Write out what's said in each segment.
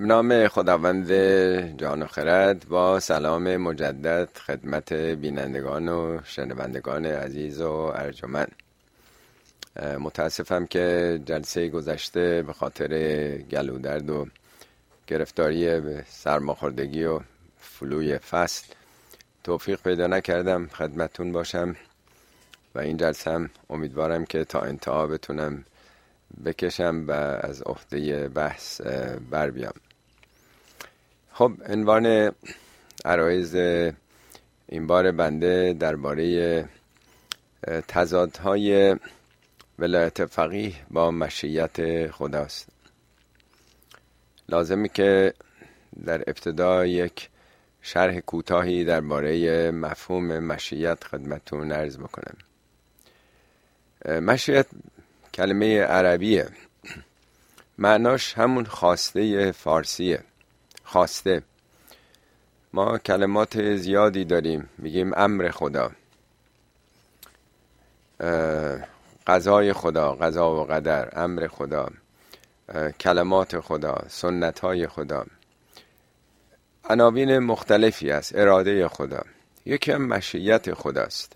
به نام خداوند جان و خرد، با سلام مجدد خدمت بینندگان و شنوندگان عزیز و ارجمند. متاسفم که جلسه گذشته به خاطر گلودرد و گرفتاری به سرماخوردگی و فلوی فصل توفیق پیدا نکردم خدمتون باشم و این جلسه هم امیدوارم که تا انتها بتونم بکشم و از عهده بحث بر بیام. خب، عنوان عرایض این بار بنده درباره تضادهای ولایت فقیه با مشیت خداست. لازمی که در ابتدا یک شرح کوتاهی درباره مفهوم مشیت خدمتتون عرض بکنم. مشیت کلمه عربیه، معناش همون خواسته فارسیه. خواسته، ما کلمات زیادی داریم، میگیم امر خدا، قضای خدا، قضا و قدر، امر خدا، کلمات خدا، سنت های خدا، عناوین مختلفی است. اراده خدا یکی هم مشیت خداست.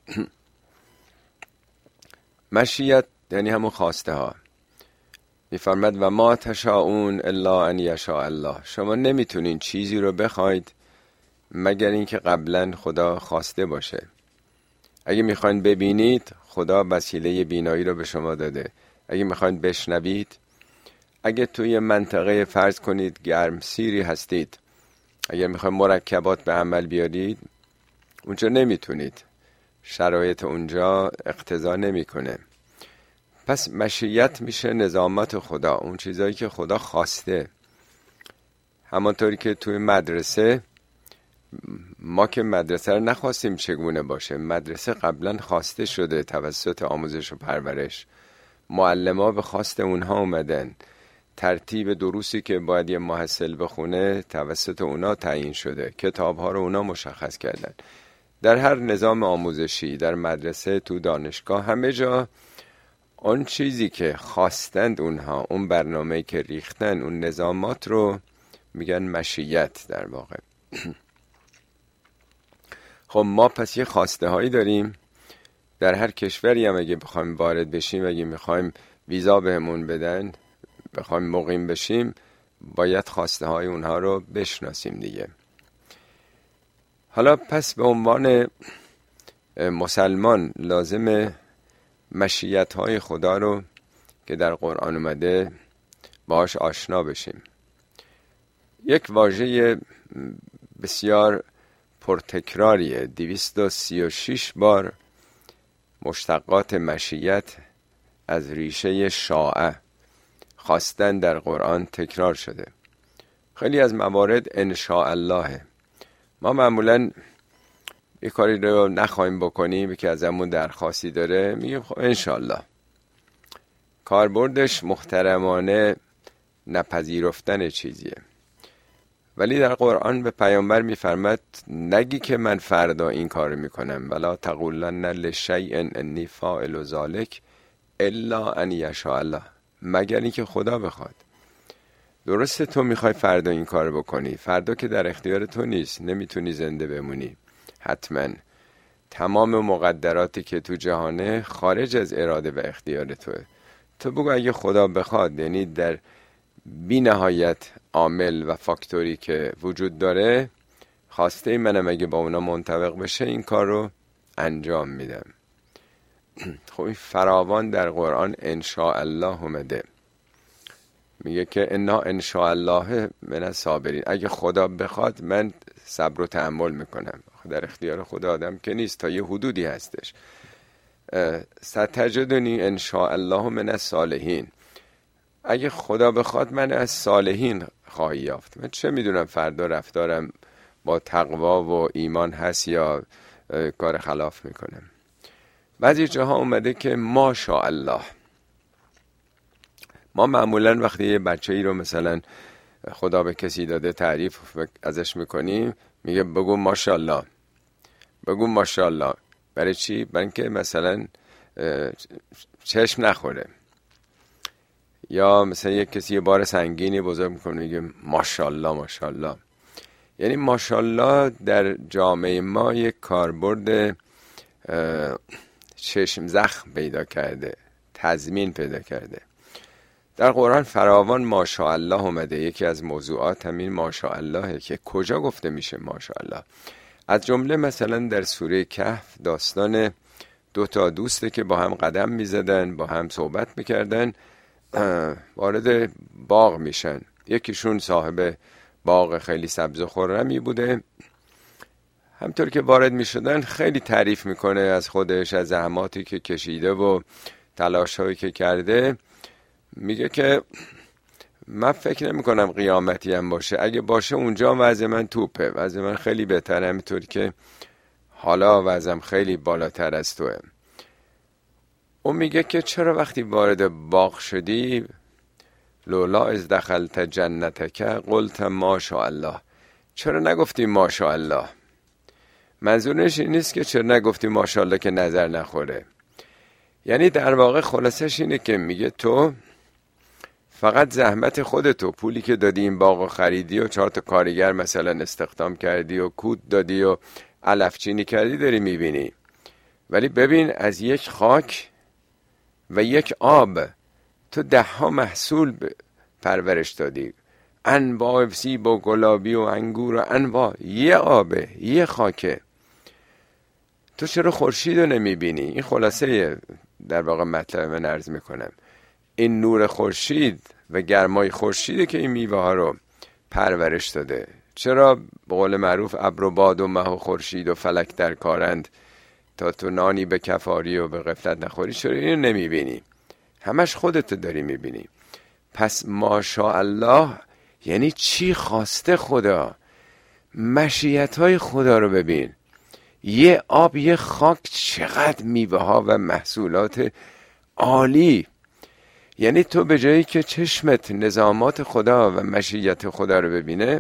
مشیت یعنی همون خواسته ها. میفرماد و ما تشاءون الا ان یشاء الله، شما نمیتونین چیزی رو بخواید مگر اینکه قبلا خدا خواسته باشه. اگه میخواین ببینید، خدا وسیله بینایی رو به شما داده. اگه میخواین بشنوید، اگه توی منطقه فرض کنید گرمسیری هستید، اگه میخواین مرکبات به عمل بیارید، اونجا نمیتونید، شرایط اونجا اقتضا نمیکنه. پس مشیت میشه نظامت خدا، اون چیزایی که خدا خواسته. همانطوری که توی مدرسه، ما که مدرسه رو نخواستیم چگونه باشه، مدرسه قبلا خواسته شده توسط آموزش و پرورش. معلم‌ها به خواست اونها اومدن، ترتیب دروسی که باید یه محصل بخونه توسط اونا تعیین شده، کتاب‌ها رو اونا مشخص کردن. در هر نظام آموزشی، در مدرسه، تو دانشگاه، همه جا اون چیزی که خواستند اونها، اون برنامه‌ای که ریختن، اون نظامات رو میگن مشیت در واقع. خب ما پس یه خواسته هایی داریم. در هر کشوری هم اگه بخوایم وارد بشیم، اگه میخوایم ویزا بهمون بدن، بخوایم مقیم بشیم، باید خواسته های اونها رو بشناسیم دیگه. حالا پس به عنوان مسلمان لازمه مشیت های خدا رو که در قرآن اومده باهاش آشنا بشیم. یک واژه بسیار پرتکراریه، 236 بار مشتقات مشیت از ریشه شاء، خواستن، در قرآن تکرار شده. خیلی از موارد ان شاء الله. ما معمولاً یه کاری رو نخواهیم بکنیم که ازمون درخواستی داره، میگیم خب انشالله. کاربردش محترمانه نپذیرفتن چیزیه. ولی در قرآن به پیامبر میفرماد نگی که من فردا این کار میکنم، ولا تقولن لشیء انی فاعل ذلک الا ان یشاء الله، مگر اینکه خدا بخواد. درسته تو میخوای فردا این کار بکنی، فردا که در اختیار تو نیست، نمیتونی زنده بمونی. حتما تمام مقدراتی که تو جهانه خارج از اراده و اختیار توه. تو بگو اگه خدا بخواد، یعنی در بی نهایت عامل و فاکتوری که وجود داره، خواسته منم اگه با اونا منطبق بشه این کار رو انجام میدم. خب این فراوان در قرآن ان شاء الله اومده. میگه که انا ان شاء الله من الصابرین، اگه خدا بخواد من صبر و تحمل میکنم. در اختیار خدا آدم که نیست، تا یه حدودی هستش. ستجدنی ان شاء الله من الصالحین، اگه خدا بخواد من از صالحین خواهی یافت. من چه میدونم فردا رفتارم با تقوا و ایمان هست یا کار خلاف میکنم. بعضی جاها اومده که ما شاء الله. ما معمولا وقتی یه بچه‌ای رو مثلا خدا به کسی داده تعریف ازش میکنیم، میگه بگو ماشاءالله، بگو ماشاءالله. برای چی؟ برای اینکه مثلا چشم نخوره. یا مثلا یک کسی یه بار سنگینی بزرگ میکنه میگه ماشاءالله ماشاءالله. یعنی ماشاءالله در جامعه ما یک کاربرد چشم زخم پیدا کرده، تضمین پیدا کرده. در قرآن فراوان ماشاءالله اومده. یکی از موضوعات همین ماشاءالله که کجا گفته میشه ماشاءالله. از جمله مثلا در سوره کهف داستان 2 دوسته که با هم قدم میزدن، با هم صحبت میکردن، وارد باغ میشن. یکیشون صاحب باغ خیلی سبز و خرمی بوده. همطور که وارد میشدن خیلی تعریف میکنه از خودش، از زحماتی که کشیده و تلاشایی که کرده. میگه که من فکر نمی کنم قیامتی هم باشه، اگه باشه اونجا وضع من توپه، وضع من خیلی بهتره، همینطور که حالا وضعم خیلی بالاتر از توه. اون میگه که چرا وقتی وارد باغ شدی لولا از دخلت جنتک قلت ماشاءالله، چرا نگفتی ماشاءالله؟ منظورش این نیست که چرا نگفتی ماشاءالله که نظر نخوره. یعنی در واقع خلاصش اینه که میگه تو فقط زحمت خودتو، پولی که دادی این باغو خریدی و 4 کارگر مثلا استخدام کردی و کود دادی و علفچینی کردی داری میبینی، ولی ببین از یک خاک و یک آب تو 10 محصول پرورش دادی، انواع سیب و گلابی و انگور و انواع، یه آبه، یه خاکه. تو چرا خورشید رو نمیبینی؟ این خلاصه در واقع مطلب من عرض میکنم. این نور خورشید و گرمای خورشیده که این میوه ها رو پرورش داده. چرا به قول معروف ابر و باد و مه و خورشید و فلک در کارند تا تو نانی به کفاری و به غفلت نخوری؟ چرا اینو نمیبینی؟ همش خودتو داری میبینی. پس ماشاءالله یعنی چی خواسته خدا؟ مشیت های خدا رو ببین. یه آب، یه خاک، چقدر میوه ها و محصولات عالی. یعنی تو به جایی که چشمت نظامات خدا و مشیت خدا رو ببینه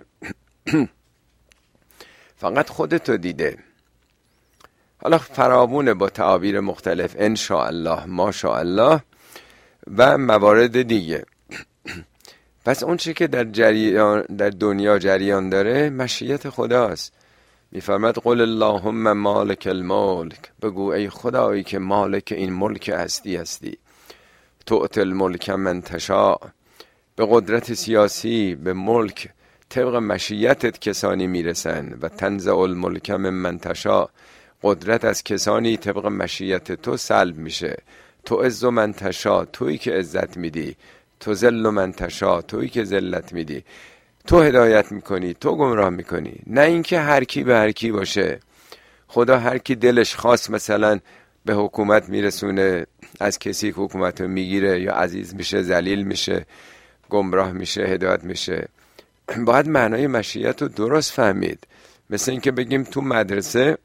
فقط خودتو دیده. حالا فراوونه با تعابیر مختلف، انشاءالله، ماشاءالله و موارد دیگه. پس اون چی که در دنیا جریان داره مشیت خداست. میفرماد قل اللهم مالک الملک، بگو ای خدایی که مالک این ملک هستی، تؤتی الملک من تشاء، به قدرت سیاسی به ملک طبق مشیتت کسانی میرسن، و تنزع الملک من تشاء، قدرت از کسانی طبق مشیت تو سلب میشه. تو عز من تشاء، تویی که عزت میدی، تو ذل من تشاء، تویی که ذلت میدی. تو هدایت میکنی، تو گمراه میکنی. نه اینکه هر کی به هر کی باشه. خدا هر کی دلش خواست مثلا به حکومت میرسونه، از کسی که حکومت رو میگیره، یا عزیز میشه، ذلیل میشه، گمراه میشه، هدایت میشه. باید معنای مشیت رو درست فهمید. مثل اینکه بگیم تو مدرسه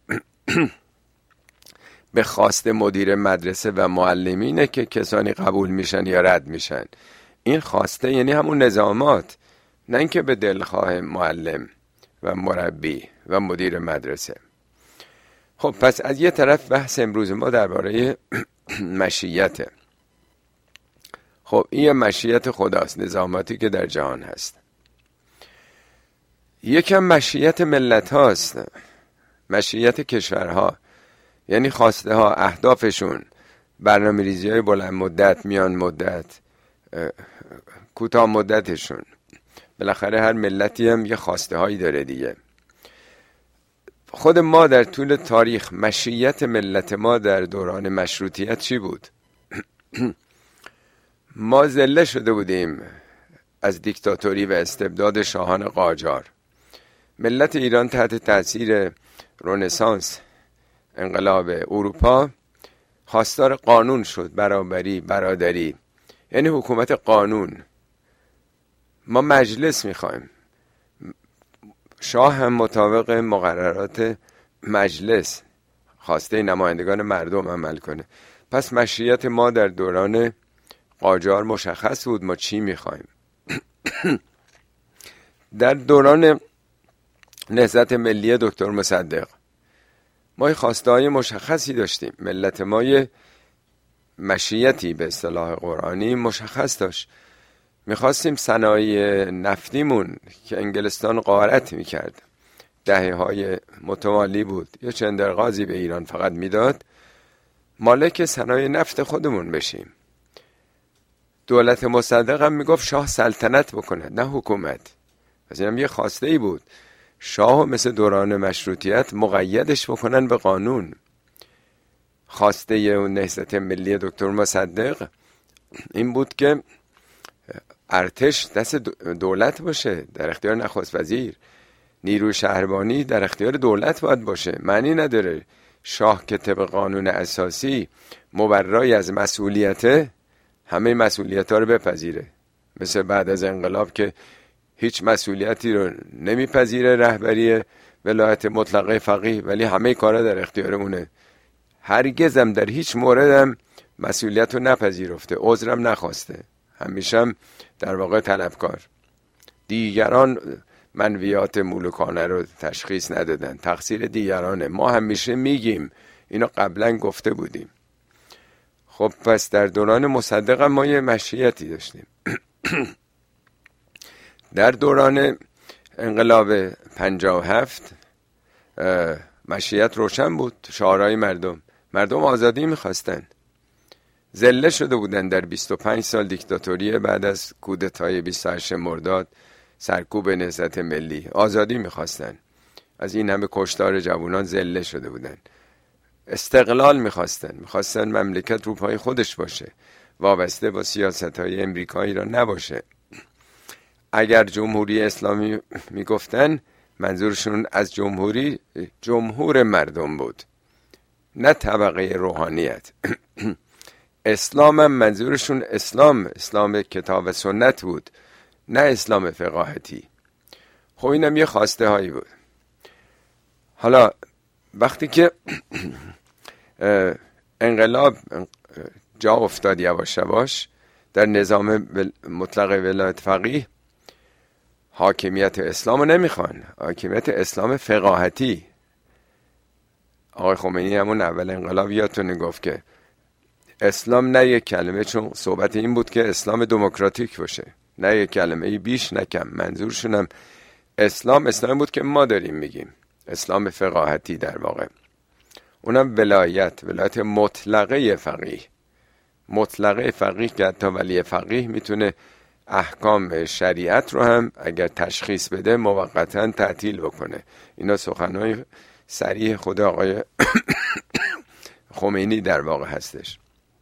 به خواست مدیر مدرسه و معلمینه که کسانی قبول میشن یا رد میشن. این خواسته یعنی همون نظامات، نه اینکه به دلخواه معلم و مربی و مدیر مدرسه. خب پس از یه طرف بحث امروز ما درباره مشیته. خب این مشیت خداست، نظاماتی که در جهان هست. یکم مشیت ملت هاست، مشیت کشورها، یعنی خواسته ها، اهدافشون، برنامه ریزی های بلند مدت، میان مدت، کوتاه مدتشون. بالاخره هر ملتی هم یه خواسته هایی داره دیگه. خود ما در طول تاریخ مشیت ملت ما در دوران مشروطیت چی بود؟ ما ذله شده بودیم از دیکتاتوری و استبداد شاهان قاجار. ملت ایران تحت تاثیر رنسانس، انقلاب اروپا، خواستار قانون شد، برابری، برادری، یعنی حکومت قانون. ما مجلس میخوایم، شاه هم مطابق مقررات مجلس خواسته نمایندگان مردم عمل کنه. پس مشیت ما در دوران قاجار مشخص بود ما چی میخوایم. در دوران نهضت ملی دکتر مصدق ما خواسته های مشخصی داشتیم. ملت ما مشیتی به اصطلاح قرآنی مشخص داشت. میخواستیم صنایع نفتیمون که انگلستان غارت میکرد، دهه‌های متوالی بود، یه چندرغازی به ایران فقط میداد، مالک صنایع نفت خودمون بشیم. دولت مصدق هم میگفت شاه سلطنت بکنه نه حکومت. پس اینم یه خواسته ای بود، شاه مثل دوران مشروطیت مقیدش بکنن به قانون. خواسته اون نهضت ملی دکتر مصدق این بود که ارتش دست دولت باشه، در اختیار نخست وزیر. نیروی شهربانی در اختیار دولت باید باشه. معنی نداره شاه که طبق قانون اساسی مبرای از مسئولیته همه مسئولیت‌ها رو بپذیره، مثل بعد از انقلاب که هیچ مسئولیتی رو نمیپذیره رهبری ولایت مطلقه فقیه، ولی همه کارا در اختیار اونه. هرگزم در هیچ موردم مسئولیت رو نپذیرفته، عذرم نخواسته، همیشه در واقع طلبکار. دیگران منویات ملوکانه رو تشخیص ندادن، تقصیر دیگرانه. ما همیشه میگیم، اینو قبلا گفته بودیم. خب پس در دوران مصدق ما یه مشیتی داشتیم. در دوران انقلاب 57 مشیت روشن بود. شعارهای مردم آزادی میخواستن. ذله شده بودن در 25 سال دیکتاتوری بعد از کودتای 28 مرداد، سرکوب نهضت ملی. آزادی میخواستن. از این همه کشتار جوانان ذله شده بودن. استقلال میخواستن مملکت رو پای خودش باشه، وابسته با سیاست‌های امریکایی را نباشه. اگر جمهوری اسلامی میگفتن، منظورشون از جمهوری جمهور مردم بود، نه طبقه روحانیت. اسلام هم منظورشون اسلام کتاب و سنت بود، نه اسلام فقاهتی. خب اینم یه خواسته هایی بود. حالا وقتی که انقلاب جا افتاد یواش یواش در نظام مطلق ولایت فقیه، حاکمیت اسلام رو نمیخوان، حاکمیت اسلام فقاهتی. آقای خمینی همون اول انقلاب یادتونه گفت که اسلام نه یک کلمه، چون صحبت این بود که اسلام دموکراتیک باشه، نه یک کلمه بیش نه کم. منظورشون هم اسلام بود که ما داریم میگیم، اسلام فقاهتی در واقع. اونم ولایت مطلقه فقیه. مطلقه فقیه که حتی ولی فقیه میتونه احکام شریعت رو هم اگر تشخیص بده موقتا تعطیل بکنه. اینا سخنهای صریح خود آقای خمینی در واقع هستش.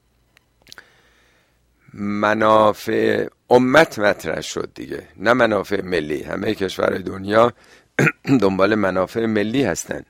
منافع امت مطرح شد دیگه، نه منافع ملی. همه کشورهای دنیا دنبال منافع ملی هستن،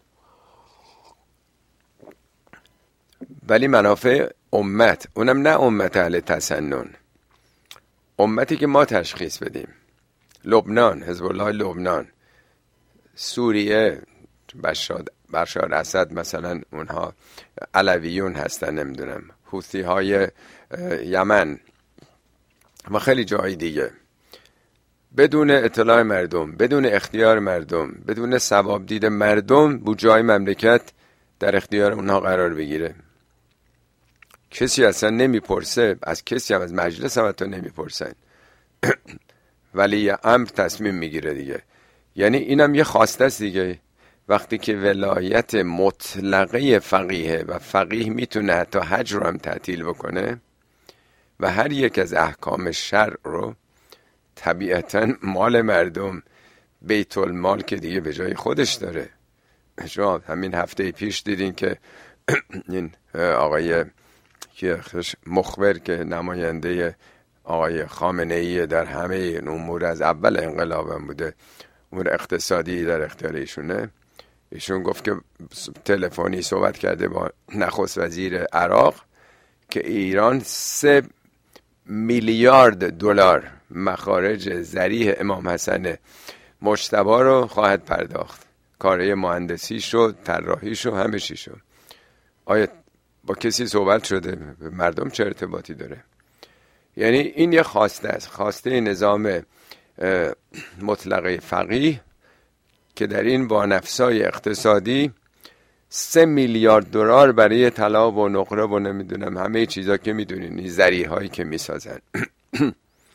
ولی منافع امت، اونم نه امت اهل تسنن، امتی که ما تشخیص بدیم. لبنان، حزب الله لبنان، سوریه، بشار اسد مثلا، اونها علویون هستن، نمیدونم حوثی های یمن و خیلی جای دیگه. بدون اطلاع مردم، بدون اختیار مردم، بدون ثواب دید مردم، بود جای مملکت در اختیار اونها قرار بگیره. کسی اصلا نمیپرسه، از کسی هم از مجلس هم حتی نمیپرسن. ولی امر تصمیم میگیره دیگه. یعنی اینم یه خواسته است دیگه. وقتی که ولایت مطلقه فقیه و فقیه میتونه حتی حج رو هم تعطیل بکنه و هر یک از احکام شرع رو، طبیعتا مال مردم، بیت المال که دیگه به جای خودش داره. شما همین هفته پیش دیدین که این آقای مخبر که نماینده آقای خامنه ای در همه این امور از اول انقلابم بوده، امور اقتصادی در اختیار ایشونه، ایشون گفت که تلفنی صحبت کرده با نخست وزیر عراق که ایران 3 میلیارد دلار مخارج ذریح امام حسن مجتبی رو خواهد پرداخت. کاره مهندسی شد، طراحی شد، همه چی شد. آیا با کسی صحبت شده؟ به مردم چه ارتباطی داره؟ یعنی این یه خواسته است، خواسته نظام مطلقه فقیه که در این با نفسای اقتصادی 3 میلیارد دلار برای طلا و نقره و نمیدونم همه چیزا که میدونین، این ذریع هایی که میسازن.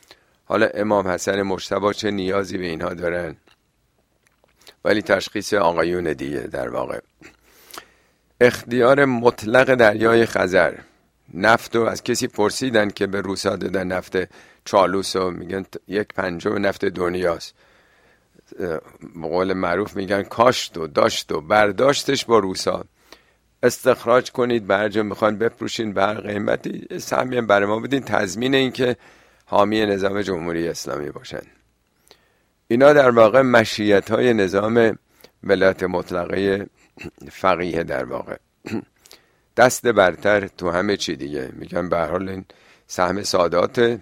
حالا امام حسن مجتبی چه نیازی به اینها دارن؟ ولی تشخیص آقایون دیگه. در واقع اختیار مطلق دریای خزر، نفت رو از کسی پرسیدن که به روسا دادن نفت چالوس و میگن 1/5 نفت دنیاست. به قول معروف میگن کاشت و داشت و برداشتش با روسا، استخراج کنید، برج میخوان بفروشین به هر قیمتی، سهمی برای ما بدین، تضمین این که حامی نظام جمهوری اسلامی باشن. اینا در واقع مشیت های نظام ولایت مطلقه فقیه، در واقع دست برتر تو همه چی دیگه. میگن به هر حال این سهم سادات،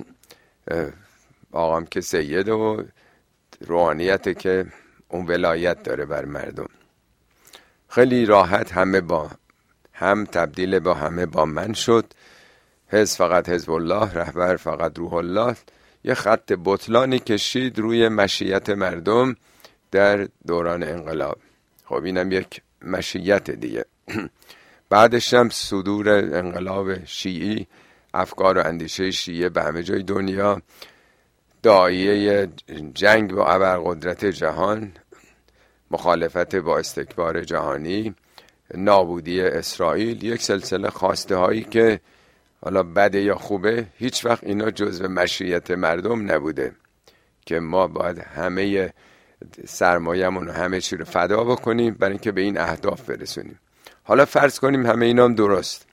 آقام که سید و روحانیت که اون ولایت داره بر مردم. خیلی راحت همه با هم تبدیل با همه با من شد. حزب فقط حزب الله، رهبر فقط روح الله. یه خط بطلانی کشید روی مشیت مردم در دوران انقلاب. خب اینم یک مشیت دیگه. بعدش هم صدور انقلاب شیعی، افکار و اندیشه شیعه به همه جای دنیا، داعیه جنگ با ابرقدرت جهان، مخالفت با استکبار جهانی، نابودی اسرائیل، یک سلسله خواسته هایی که حالا بده یا خوبه هیچ وقت اینا جزو مشیت مردم نبوده که ما باید همه سرمایه‌مون و همه چی رو فدا بکنیم برای اینکه به این اهداف برسونیم. حالا فرض کنیم همه اینا هم درست.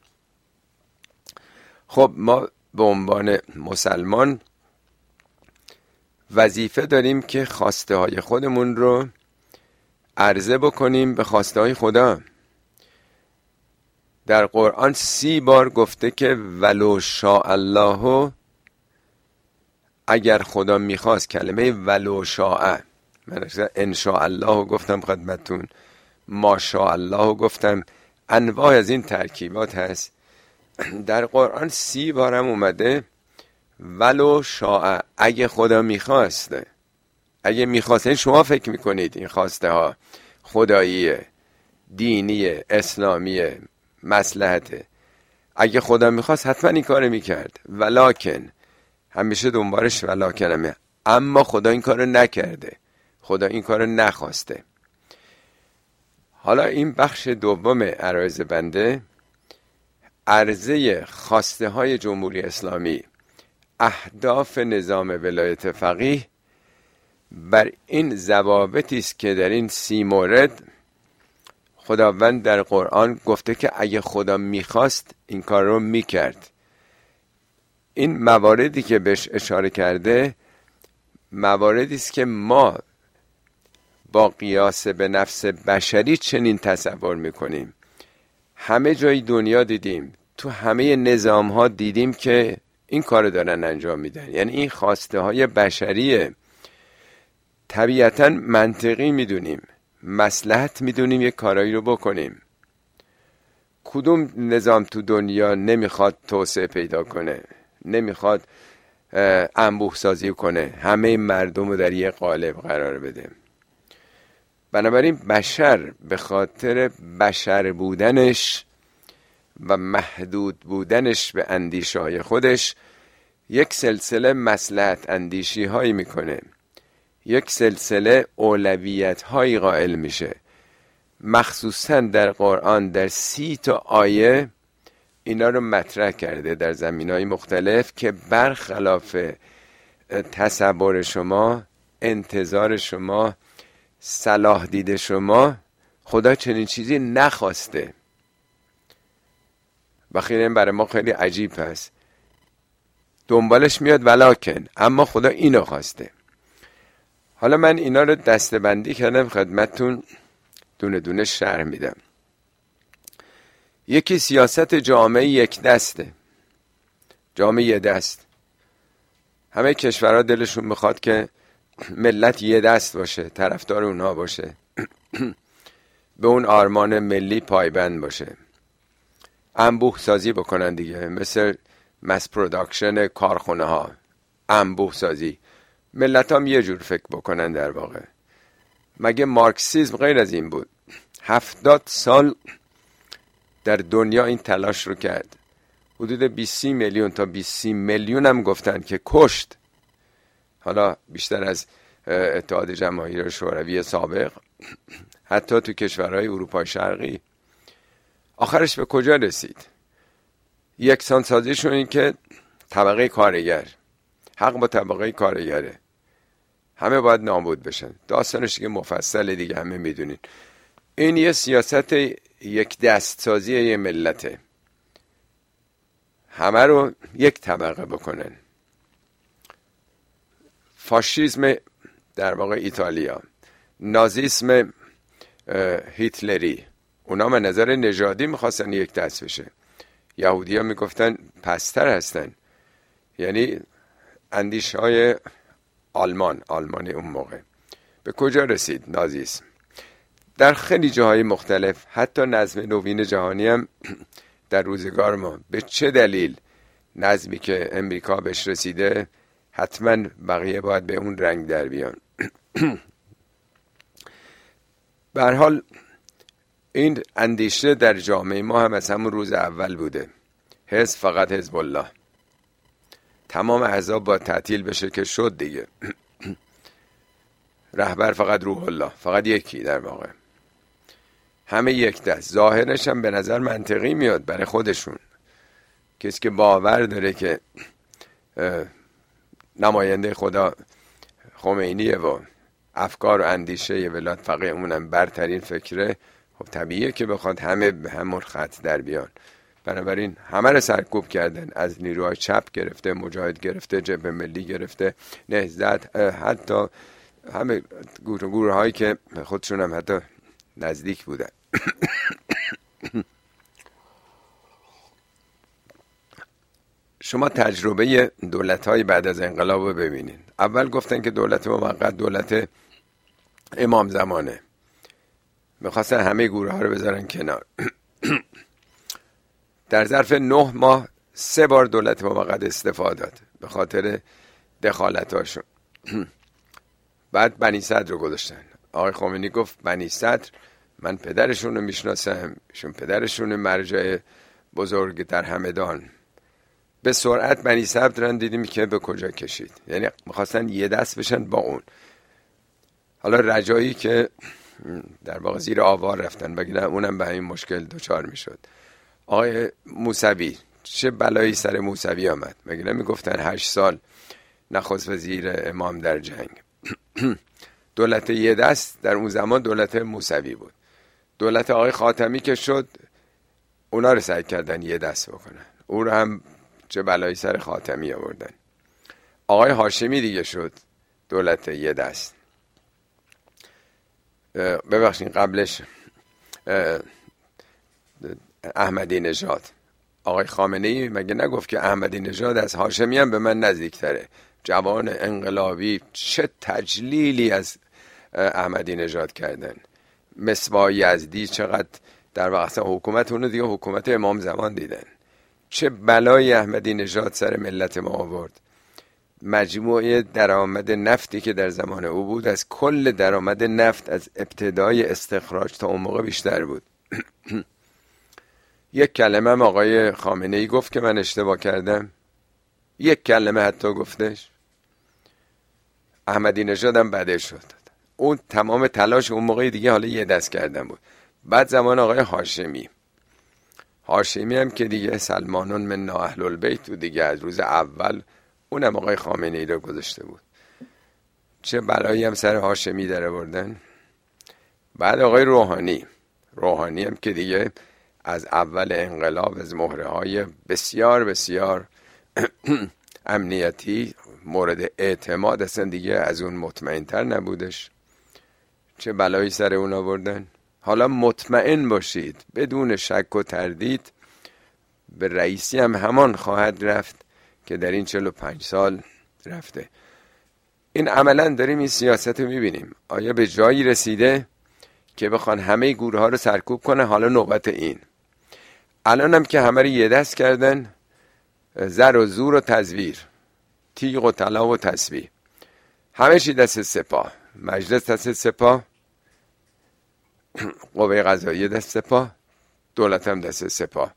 خب ما به عنوان مسلمان وظیفه داریم که خواسته های خودمون رو عرضه بکنیم به خواسته های خدا. در قرآن 30 بار گفته که ولو شاء الله، اگر خدا میخواست. کلمه ولو شاء، من ان شاء الله گفتم خدمتون، ما شاء الله گفتم، انواع از این ترکیبات هست. در قرآن 30 بارم اومده ولو شاء، اگه خدا میخواسته. اگه میخواست، شما فکر میکنید این خواسته ها خداییه، دینیه، اسلامیه، مصلحته. اگه خدا میخواست حتما این کار میکرد. ولکن، همیشه دنبالش ولکن، اما خدا این کار نکرده، خدا این کار نخواسته. حالا این بخش دوم عرایض بنده، عرضه خواسته های جمهوری اسلامی، اهداف نظام ولایت فقیه بر این ضوابطی است که در این 30 مورد خداوند در قرآن گفته که اگه خدا میخواست این کار رو میکرد. این مواردی که بهش اشاره کرده مواردی است که ما با قیاس به نفس بشری چنین تصور میکنیم. همه جای دنیا دیدیم، تو همه نظام ها دیدیم که این کار دارن انجام میدن. یعنی این خواسته های بشریه، طبیعتا منطقی میدونیم، مصلحت میدونیم یک کارایی رو بکنیم. کدوم نظام تو دنیا نمیخواد توسعه پیدا کنه، نمیخواد انبوه سازی کنه، همه مردم رو در یک قالب قرار بده؟ بنابراین بشر به خاطر بشر بودنش و محدود بودنش به اندیشه های خودش یک سلسله مصلحت اندیشی هایی میکنه، یک سلسله اولویت هایی قائل میشه. مخصوصا در قرآن در 30 تا آیه اینا رو مطرح کرده در زمینهای مختلف که برخلاف تصور شما، انتظار شما، صلاح دید شما، خدا چنین چیزی نخواسته. و خیلی برای ما خیلی عجیب هست، دنبالش میاد ولکن، اما خدا اینو خواسته. حالا من اینا رو دسته‌بندی کردم خدمتتون، دونه دونه شرح میدم. یکی سیاست جامعه یک دسته، جامعه یه دست. همه کشورها دلشون میخواد که ملت یه دست باشه، طرفدار اونها باشه، به اون آرمان ملی پایبند باشه، انبوه سازی بکنن دیگه، مثل مس پروداکشن کارخونه ها، انبوه سازی. ملت هم یه جور فکر بکنن در واقع. مگه مارکسیسم غیر از این بود؟ 70 سال در دنیا این تلاش رو کرد. حدود 20 میلیون تا 20 میلیون هم گفتن که کشت. حالا بیشتر از اتحاد جماهیر شوروی سابق، حتی تو کشورهای اروپای شرقی. آخرش به کجا رسید؟ یکسان سازیشون این که طبقه کارگر، حق با طبقه کارگره، همه باید نابود بشن. داستانش که مفصل دیگه همه میدونین. این یه سیاست یک دست سازی یه ملته، همه رو یک طبقه بکنن. فاشیسم در واقع ایتالیا، نازیسم هیتلری، اونا من نظر نژادی میخواستن یک دست بشه. یهودی ها میگفتن پستر هستن، یعنی اندیشه های آلمان اون موقع. به کجا رسید نازیسم؟ در خیلی جاهای مختلف، حتی نظم نوین جهانی هم در روزگار ما. به چه دلیل نظمی که امریکا بهش رسیده حتما بقیه باید به اون رنگ در بیان؟ به هر حال این اندیشه در جامعه ما هم از همون روز اول بوده. حزب فقط حزب الله، تمام احزاب باید تعطیل بشه که شد دیگه. رهبر فقط روح الله، فقط یکی در واقع، همه یک دست. ظاهرش هم به نظر منطقی میاد برای خودشون. کسی که باور داره که نماینده خدا خمینیه و افکار و اندیشه ولایت فقیه اونم برترین فکره، خب طبیعیه که بخواد همه به همون خط در بیان. بنابراین همه رو سرکوب کردن، از نیروهای چپ گرفته، مجاهد گرفته، جبهه ملی گرفته، نهضت، حتی همه گروه هایی که خودشون هم حتی نزدیک بودن. شما تجربه دولت‌های بعد از انقلاب رو ببینید. اول گفتن که دولت موقت دولت امام زمانه، میخواستن همه گروه ها رو بذارن کنار. در ظرف 9 ماه 3 بار دولت موقت استعفا داد به خاطر دخالتاشون. بعد بنی صدر رو گذاشتن. آقای خمینی گفت بنی صدر من پدرشون رو میشناسم، ایشون پدرشون مرجع بزرگ در همدان. به سرعت بنی صدر رو دیدیم که به کجا کشید، یعنی میخواستن یه دست بشن با اون. حالا رجایی که در واقع زیر آوار رفتن، بگیرن اونم به این مشکل دچار میشد. آقای موسوی، چه بلایی سر موسوی آمد؟ مگه میگفتن 8 سال نخست وزیر امام در جنگ. دولت یه دست در اون زمان دولت موسوی بود. دولت آقای خاتمی که شد، اونا رو سعی کردن یه دست بکنن، او رو هم چه بلایی سر خاتمی آوردن. آقای هاشمی دیگه شد دولت یه دست. ببخشید قبلش احمدی نژاد. آقای خامنه‌ای مگه نگفت که احمدی نژاد از هاشمی هم به من نزدیکتره؟ جوان انقلابی، چه تجلیلی از احمدی نژاد کردن. مصباح یزدی چقدر در واقع حکومت اونو دیگه حکومت امام زمان دیدن. چه بلای احمدی نژاد سر ملت ما آورد. مجموعه درآمد نفتی که در زمان او بود از کل درآمد نفت از ابتدای استخراج تا اون موقع بیشتر بود. یک کلمه هم آقای خامنه‌ای گفت که من اشتباه کردم؟ یک کلمه حتی گفتش؟ احمدی نژاد هم بعدش شد. اون تمام تلاش اون موقع دیگه حالا یه دست کردن بود. بعد زمان آقای هاشمی هم که دیگه سلمانون من اهل البیت و دیگه از روز اول اونم آقای خامنه‌ای رو گذاشته بود. چه بلایی هم سر هاشمی در آوردن. بعد آقای روحانی هم که دیگه از اول انقلاب از مهره‌های بسیار بسیار امنیتی مورد اعتماد اصلا دیگه از اون مطمئن‌تر نبودش. چه بلایی سر اون آوردن. حالا مطمئن باشید بدون شک و تردید به رئیسی هم همان خواهد رفت که در این 45 سال رفته. این عملا داریم این سیاست رو میبینیم. آیا به جایی رسیده که بخوان همه گروه ها رو سرکوب کنه؟ حالا نوبت این. الان هم که همه رو یه دست کردن، زر و زور و تزویر، تیغ و طلا و تسبیح، همه چی دست سپاه، مجلس دست سپاه، قوه قضاییه دست سپاه، دولت هم دست سپاه.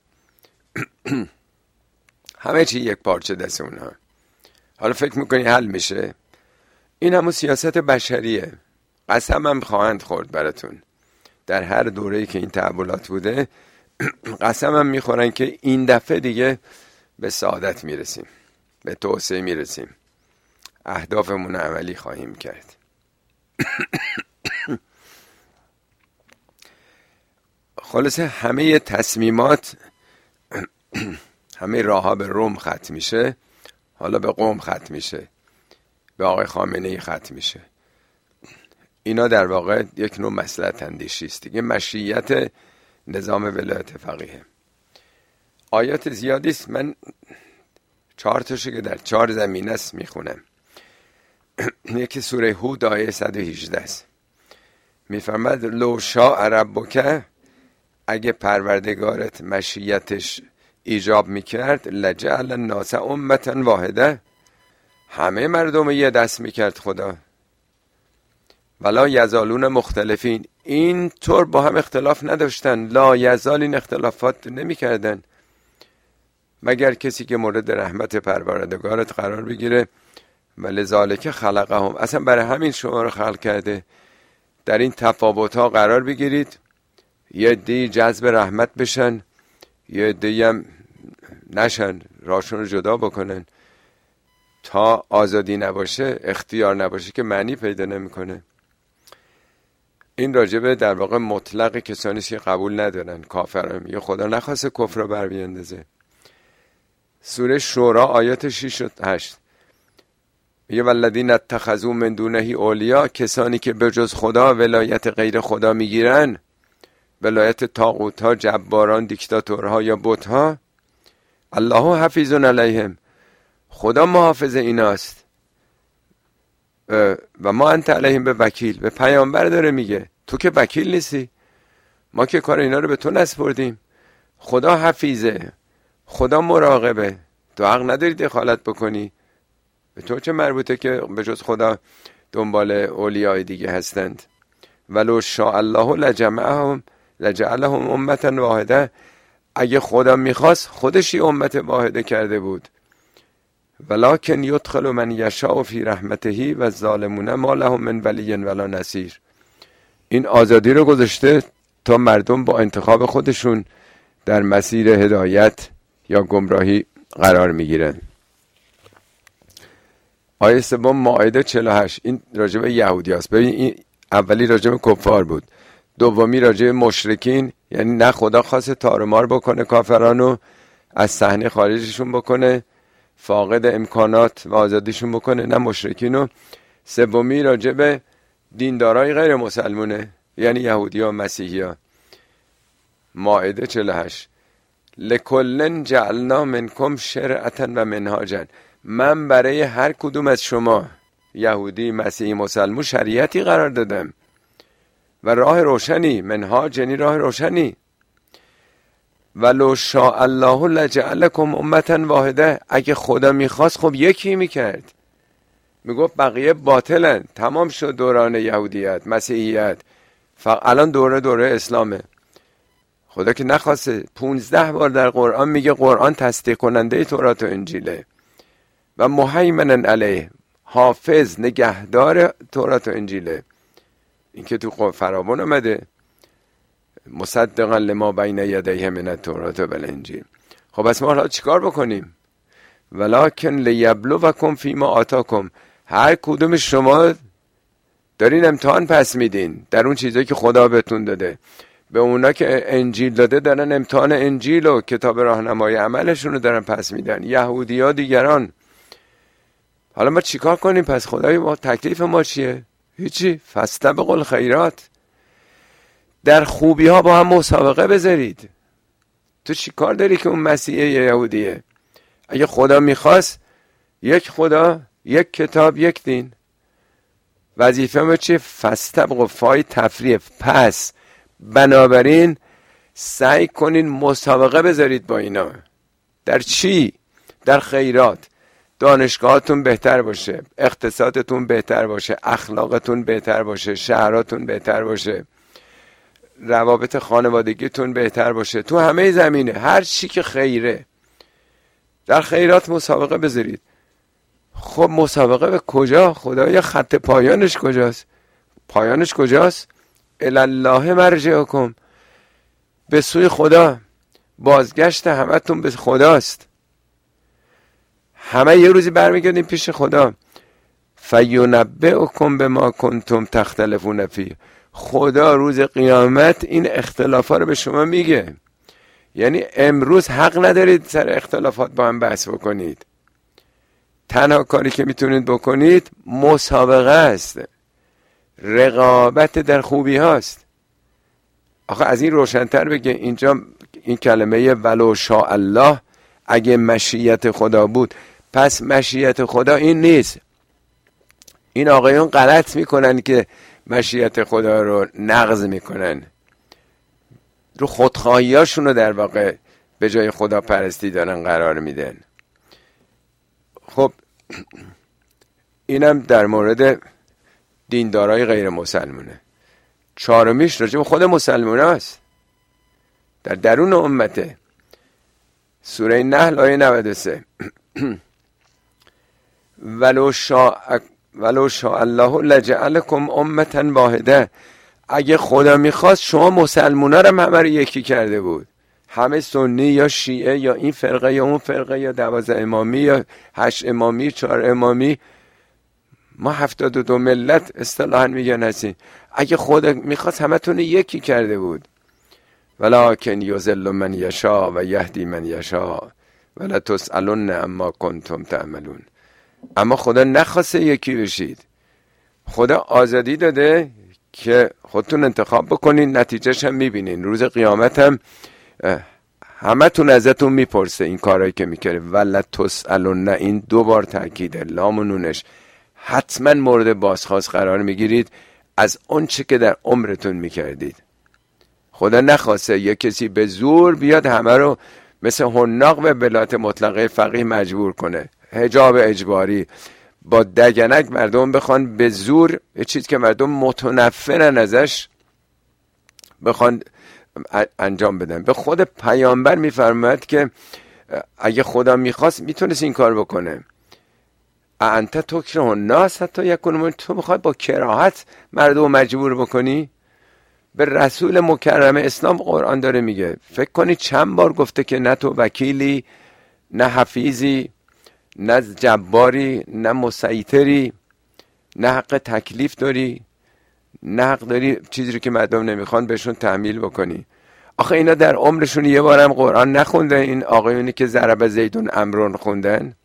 همه چی یک پارچه دست اونها. حالا فکر میکنی حل میشه؟ این همون سیاست بشریه. قسم هم خواهند خورد براتون در هر دوره‌ای که این تحولات بوده. قسم هم میخورن که این دفعه دیگه به سعادت میرسیم، به توسعه میرسیم، اهدافمون عملی خواهیم کرد. خلاصه همه تصمیمات، همه راه‌ها به روم ختم میشه، حالا به قم ختم میشه، به آقای خامنه‌ای ختم میشه. اینا در واقع یک نوع مصلحت اندیشی است دیگه، مشیت نظام ولایت فقیه. آیات زیادی است، من 4 تاشو که در 4 زمینه است میخونم. یکی سوره هود آیه 118 است، میفرماد لو شاء ربک، اگه پروردگارت مشیتش ایجاب میکرد، لجعل الناس امة واحده، همه مردم یه دست میکرد خدا. ولا یزالون مختلفین، این طور با هم اختلاف نداشتن، لا یزال این اختلافات نمیکردن، مگر کسی که مورد رحمت پروردگارت قرار بگیره. ولذالک خلقهم، اصلا برای همین شما رو خلق کرده، در این تفاوت ها قرار بگیرید، یه عده‌ای جذب رحمت بشن، یه عده‌ای هم نشن، راشون رو جدا بکنن. تا آزادی نباشه، اختیار نباشه که معنی پیدا نمیکنه. این راجبه در واقع مطلق کسانی که قبول ندارن، کافرن، میگه خدا نخواسته کفر رو بر بیندازه. سوره شورا آیات 6 و 8 میگه والذین اتخذوا من دونه اولیا، کسانی که به جز خدا ولایت غیر خدا میگیرن، ولایت طاغوت ها، جباران، دیکتاتورها یا بت ها، الله حفیظ علیهم، خدا محافظ ایناست. و ما انت علیهم به وکیل، به پیامبر داره میگه تو که وکیل نیستی، ما که کار اینا رو به تو نسپردیم. خدا حفیظه، خدا مراقبه، تو حق نداری دخالت بکنی. به تو چه مربوطه که به جز خدا دنبال اولیای دیگه هستند. ولو شاء الله لجعلهم امة واحده، اگه خدا میخواست خودش یه امت واحده کرده بود. ولکن یدخل من یشاء فی رحمته و الظالمون ما لهم من ولی ولا نصیر، این آزادی رو گذاشته تا مردم با انتخاب خودشون در مسیر هدایت یا گمراهی قرار میگیرن. آیه 3 مائده 48، این راجب یهودی هست. ببین این اولی راجب کفار بود، دومی راجب مشرکین، یعنی نه خدا خواسته تارمار بکنه کافرانو، از صحنه خارجشون بکنه، فاقد امکانات و آزادیشون بکنه، نه مشرکینو. سومی راجب دیندارای غیر مسلمونه، یعنی یهودی ها و مسیحی ها. مائده 48 لکلن جعلنا منکم شرعتا و منهاجا، من برای هر کدوم از شما یهودی، مسیحی، مسلمون شریعتی قرار دادم و راه روشنی، منهاج یعنی راه روشنی. ولو شاء الله لجعلکم امة واحده، اگه خدا میخواست خب یکی میکرد، میگفت بقیه باطلن، تمام شد دوران یهودیت، مسیحیت، الان دوره اسلامه. خدا که نخواسته. 15 بار در قرآن میگه قرآن تصدیق کننده تورات و انجیله و مهیمنا علیه، حافظ، نگهدار تورات و انجیله. این که تو فرابون اومده، مصدقا لما بین یدیه من التوراة و الانجیل. خب بس ما حالا چیکار بکنیم؟ ولکن لیبلوکم فیما آتاکم، هر کدوم شما دارین امتحان پس میدین در اون چیزایی که خدا بهتون داده. به اونا که انجیل داده دارن امتحان انجیل و کتاب راهنمای عملشون رو دارن پس میدن، یهودی ها دیگران. حالا ما چیکار کنیم پس؟ خدای ما تکلیف ما چیه؟ هیچی. فاستبقوا الخیرات، در خوبی ها با هم مسابقه بذارید. تو چی کار داری که اون مسیحه یا یهودیه؟ اگه خدا میخواست یک خدا، یک کتاب، یک دین. وظیفه ما چیه؟ فاستبقوا، فای تفریح، پس بنابراین سعی کنین مسابقه بذارید با اینا. در چی؟ در خیرات. دانشگاهاتون بهتر باشه، اقتصادتون بهتر باشه، اخلاقتون بهتر باشه، شهراتون بهتر باشه، روابط خانوادگیتون بهتر باشه، تو همه زمینه هر چی که خیره، در خیرات مسابقه بذارید. خب مسابقه به کجا؟ خدایا خط پایانش کجاست؟ پایانش کجاست؟ الالله مرجعکم، به سوی خدا، بازگشت همتون به خداست. همه یه روزی برمیگردیم پیش خدا. فینبئکم بما کنتم تختلفون فیه، خدا روز قیامت این اختلافات رو به شما میگه. یعنی امروز حق ندارید سر اختلافات با هم بحث بکنید. تنها کاری که میتونید بکنید مسابقه است، رقابت در خوبی هاست. آخه از این روشن‌تر بگه اینجا این کلمه ولو شاء الله، اگه مشیت خدا بود، پس مشیت خدا این نیست. این آقایون غلط میکنن که مشیت خدا رو نقض میکنن، رو خودخواهیاشون رو در واقع به جای خدا پرستی دارن قرار میدن. خب اینم در مورد دیندارای غیر مسلمونه. چهارمیش راجع به خود مسلمان هست، در درون امته. سوره نحل آیه 93 ولو شاء الله لجعلکم امة واحده، اگه خدا میخواست شما مسلمونا رو همه رو یکی کرده بود، همه سنی یا شیعه یا این فرقه یا اون فرقه یا 12 امامی یا 8 امامی 4 امامی. ما 72 ملت اصطلاحاً میگن هستین. اگه خدا میخواست همتون یکی کرده بود. ولکن یضل من یشاء و یهدی من یشاء ولا تسألن عما کنتم تعملون. اما خدا نخواسته یکی بشید. خدا آزادی داده که خودتون انتخاب بکنین، نتیجهش هم میبینین. روز قیامت هم همتون ازتون میپرسه این کارهایی که میکرده. ولا تسألن، این 2 بار تاکیده، لام و نونش. حتما مورد بازخواست قرار میگیرید از اون چه که در عمرتون میکردید. خدا نخواسته یک کسی به زور بیاد همه رو مثل حناق به ولایت مطلقه فقیه مجبور کنه، حجاب اجباری، با دگنک مردم بخوان به زور یه چیز که مردم متنفرن ازش بخوان انجام بدن. به خود پیامبر میفرماید که اگه خدا میخواست میتونست این کار بکنه. انت تکره الناس حتی یکونوا، تو میخوای با کراهت مردم مجبور بکنی؟ به رسول مکرم اسلام قرآن داره میگه. فکر کنی چند بار گفته که نه تو وکیلی، نه حفیظی، نه جباری، نه مسیطری، نه حق تکلیف داری، نه حق داری چیزی رو که مردم نمیخوان بهشون تحمیل بکنی. آخه اینا در عمرشون یه بارم قرآن نخوندن؟ این آقایونی که ضرب زیدون امرون خوندن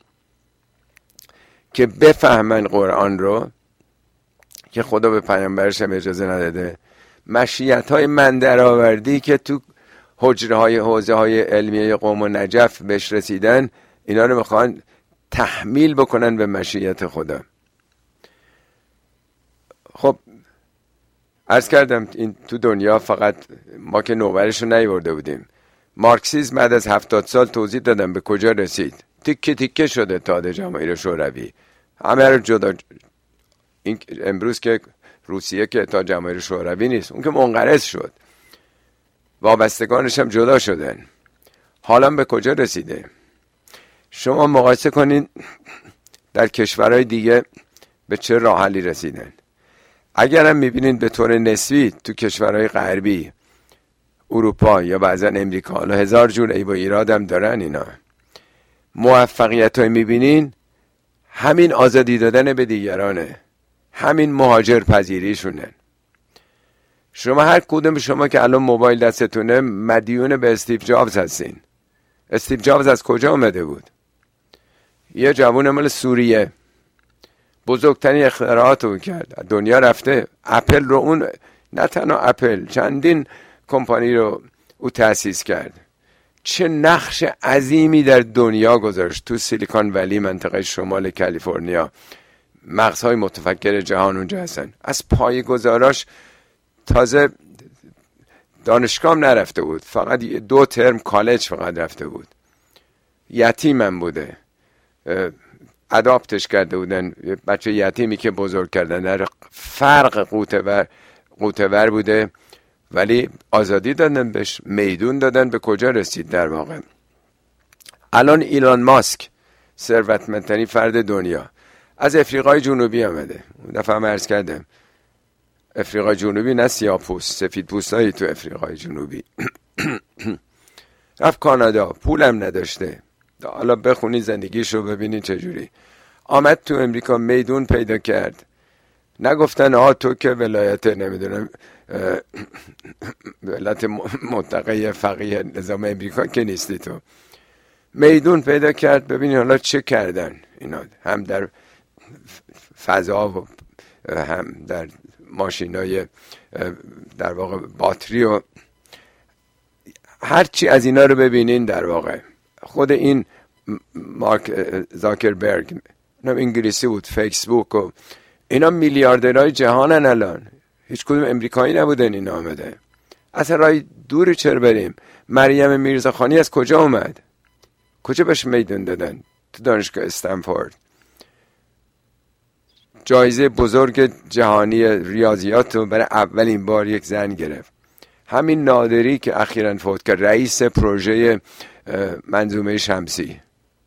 که بفهمن قرآن رو، که خدا به پیامبرش هم اجازه نداده. مشیت های من درآوردی که تو حجره های حوزه های علمیه قوم و نجف بهش رسیدن، اینا رو میخوان تحمیل بکنن به مشیت خدا. خب عرض کردم این تو دنیا فقط ما که نوبرش رو نیورده بودیم. مارکسیسم بعد از 70 سال توضیح دادم به کجا رسید. تیکه تیکه شده اتحاد جماهیر شوروی، همه رو جدا. این امروز که روسیه که اتحاد جماهیر شوروی نیست، اون که منقرض شد، وابستگانش هم جدا شدن. حالا به کجا رسیده؟ شما مقایسه کنین در کشورهای دیگه به چه راه حلی رسیدن. اگرم میبینین به طور نسبی تو کشورهای غربی، اروپا یا بعضا امریکا، حالا 1000 جور عیب و ایراد هم دارن اینا، موفقیت های میبینین همین آزادی دادن به دیگرانه، همین مهاجر پذیریشونه. شما هر کدوم شما که الان موبایل دستتونه مدیون به استیو جابز هستین. استیو جابز از کجا اومده بود؟ یه جوون مال سوریه، بزرگترین اختراعات رو کرد، دنیا رفته. اپل رو اون، نه تنها اپل، چندین کمپانی رو او تأسیس کرد. چه نقش عظیمی در دنیا گذاشت. تو سیلیکون ولی، منطقه شمال کالیفرنیا، مغزهای متفکر جهان اونجا هستن. از پایه‌گذاراش تازه دانشگاه نرفته بود، فقط 2 ترم کالج فقط رفته بود. یتیمم بوده، اداپتش کرده بودن، بچه یتیمی که بزرگ کردن. در فرق قوتور بوده، ولی آزادی دادن بهش، میدون دادن. به کجا رسید در واقع؟ الان ایلان ماسک ثروتمندترین فرد دنیا، از افریقای جنوبی آمده. اون دفعه هم عرض کردم افریقای جنوبی نه سیاه‌پوست، سفید پوستایی تو افریقای جنوبی. رفت کانادا، پولم نداشته. حالا بخونی زندگیشو ببینی چجوری. آمد تو امریکا، میدون پیدا کرد. نگفتن تو که ولایت نمیدونم ولایت متقی فقیه نظام امریکا که نیستی تو. میدون پیدا کرد. ببینی حالا چه کردن اینا، هم در فضا و هم در ماشینای در واقع باتری و هرچی از اینا رو ببینین. در واقع خود این مارک زاکربرگ، اینا انگلیسی بود، فیسبوک و اینا میلیاردرهای جهانن الان. هیچ کدوم امریکایی نبودن اینا آمده. اصلا رای دوری چرا بریم؟ مریم میرزاخانی از کجا اومد؟ کجا بهش میدون دادن؟ تو دانشگاه استنفورد. جایزه بزرگ جهانی ریاضیات رو برای اولین بار یک زن گرفت. همین نادری که اخیراً فوت کرد، رئیس پروژه منظومه شمسی،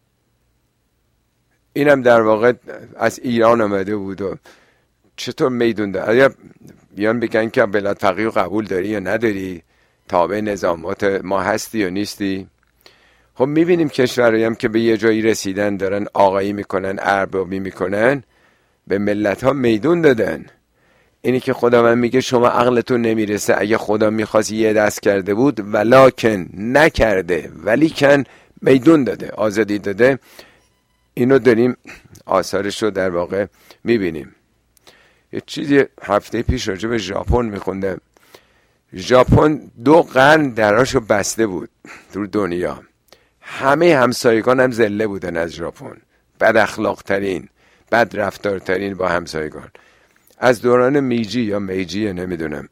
اینم در واقع از ایران آمده بود. و چطور میدون داد؟ آیا بیان بگن که ولایت فقیه قبول داری یا نداری، تابع نظامات ما هستی یا نیستی؟ خب میبینیم کشورهایی هم که به یه جایی رسیدن دارن آقایی میکنن، اربابی میکنن، به ملت ها میدون دادن. اینی که خدا من میگه شما عقلتون نمیرسه، اگه خدا میخواست یه دست کرده بود ولکن نکرده، ولیکن میدون داده، آزادی داده. اینو داریم آثارش رو در واقع میبینیم. یه چیزی هفته پیش راجع به ژاپن میخوندم. ژاپن 2 قرن دراشو بسته بود در دنیا. همه همسایگان هم ذله بودن از ژاپن، بد اخلاق ترین، بد رفتار ترین با همسایگان. از دوران میجی یا میجی نمیدونم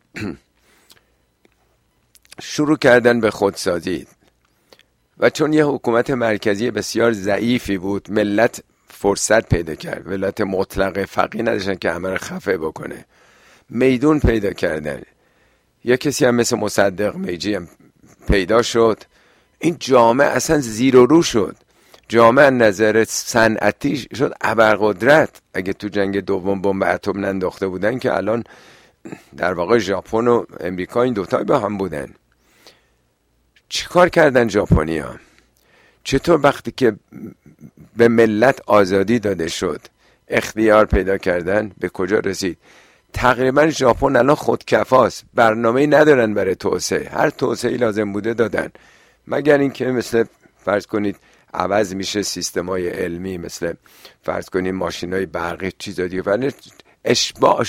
شروع کردن به خودسازی و چون یه حکومت مرکزی بسیار ضعیفی بود، ملت فرصت پیدا کرد. ولایت مطلق فقیه نداشتن که همه رو خفه بکنه. میدون پیدا کردن. یه کسی هم مثل مصدق میجی هم پیدا شد. این جامعه اصلا زیر و رو شد. جامعه نظر صنعتی شد ابرقدرت. اگه تو جنگ دوم بمب اتم ننداخته بودن که الان در واقع ژاپن و امریکا این دوتا با هم بودن. چیکار کردن ژاپنی‌ها؟ چطور وقتی که به ملت آزادی داده شد اختیار پیدا کردن، به کجا رسید؟ تقریبا ژاپن الان خودکفاست. برنامه‌ای ندارن برای توسعه. هر توسعه‌ای لازم بوده دادن، مگر اینکه مثل فرض کنید عوض میشه سیستم‌های علمی، مثل فرض کنید ماشین‌های برقی، چیزا دیگه. ولی اشباع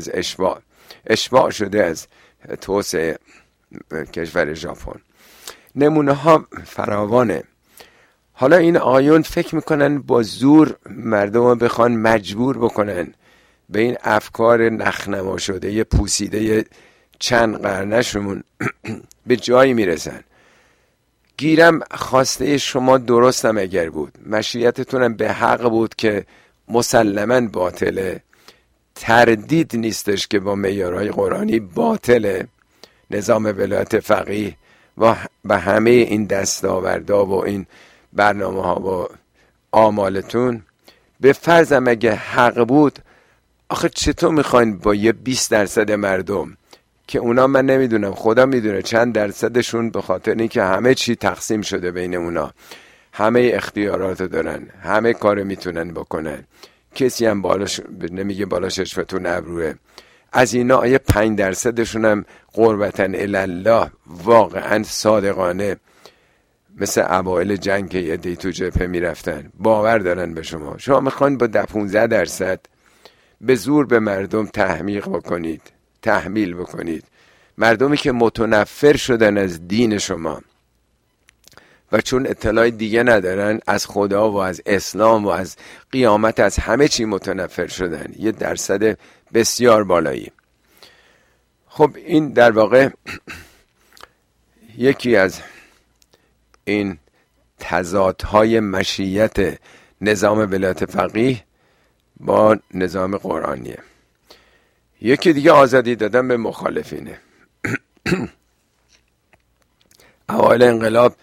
شده از توسعه کشور ژاپن. نمونه ها فراوانه. حالا این آیون فکر میکنن با زور مردم رو بخوان مجبور بکنن به این افکار نخنما شده یه پوسیده چند قرنشون به جایی میرسن. گیرم خواسته شما درستم اگر بود، مشیتتونم به حق بود که مسلماً باطله، تردید نیستش که با معیارهای قرآنی باطله نظام ولایت فقیه و همه این دستاوردها و این برنامه ها و آمالتون. به فرضم اگه حق بود، آخه چطور میخواین با یه 20% مردم که اونا من نمیدونم، خدا میدونه چند درصدشون به خاطر اینکه همه چی تقسیم شده بین اونا، همه اختیارات دارن، همه کار میتونن بکنن، کسی هم بالاش نمیگه بالاش اشفتون ابروه، از اینا یه 5% هم قربتن الله واقعا صادقانه مثل اوائل جنگ که یه دی تو جبهه میرفتن باور دارن به شما میخواین با 15% به زور به مردم تحمیل بکنید، مردمی که متنفر شدن از دین شما و چون اطلاع دیگه ندارن از خدا و از اسلام و از قیامت، از همه چی متنفر شدن، یه درصد بسیار بالایی. خب این در واقع یکی از این تضادهای مشیت نظام ولایت فقیه با نظام قرآنیه. یکی دیگه آزادی دادن به مخالفینه. اوایل انقلاب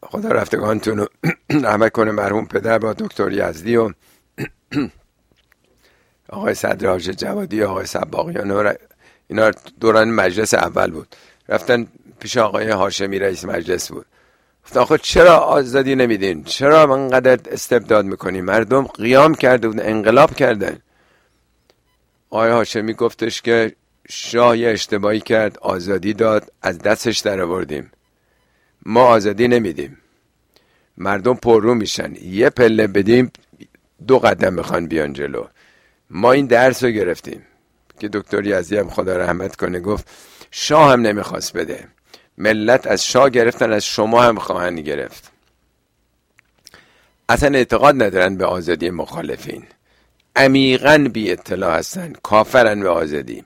خدا رفتگانتون رو رحمت کنه، مرحوم پدر با دکتر یزدی و آقای صدر حاج جوادی، آقای سباقیان، اینا دوران مجلس اول بود، رفتن پیش آقای هاشمی رئیس مجلس بود، گفتن آخه چرا آزادی نمیدین، چرا منقدر استبداد میکنین؟ مردم قیام کرده بودن، انقلاب کردن. آقای هاشمی گفتش که شاه یه اشتباهی کرد، آزادی داد، از دستش در آوردیم، ما آزادی نمیدیم، مردم پررو میشن، یه پله بدیم 2 قدم میخوان بیان جلو. ما این درس رو گرفتیم که دکتر یزدی هم خدا رحمت کنه گفت شاه هم نمیخواست بده، ملت از شاه گرفتن، از شما هم خواهند گرفت. اصلا اعتقاد ندارن به آزادی مخالفین، عمیقاً بی اطلاع هستن، کافرن به آزادی.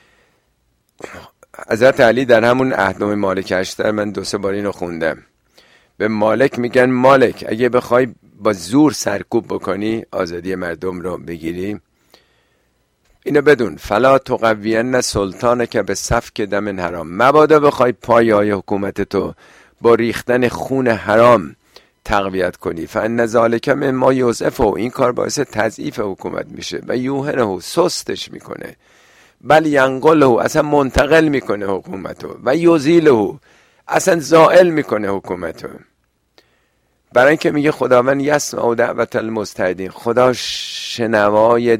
حضرت علی در همون عهدنامه مالک اشتر، من 2-3 بار اینو خوندم، به مالک میگن مالک اگه بخوای با زور سرکوب بکنی، آزادی مردم رو بگیری، اینو بدون فلا تقوین سلطانک به سفک دم حرام، مبادا بخوای پایه‌های حکومت تو با ریختن خون حرام تقویت کنی، فان ذالک مما یضعف، این کار باعث تضعیف حکومت میشه، و یوهنه، سستش میکنه، بل ینقله، اصلا منتقل میکنه حکومتو، و یزیله، اصلا زائل میکنه حکومتو. برای اینکه میگه خداوند یسمع دعوت المستهدین، خدا شنوای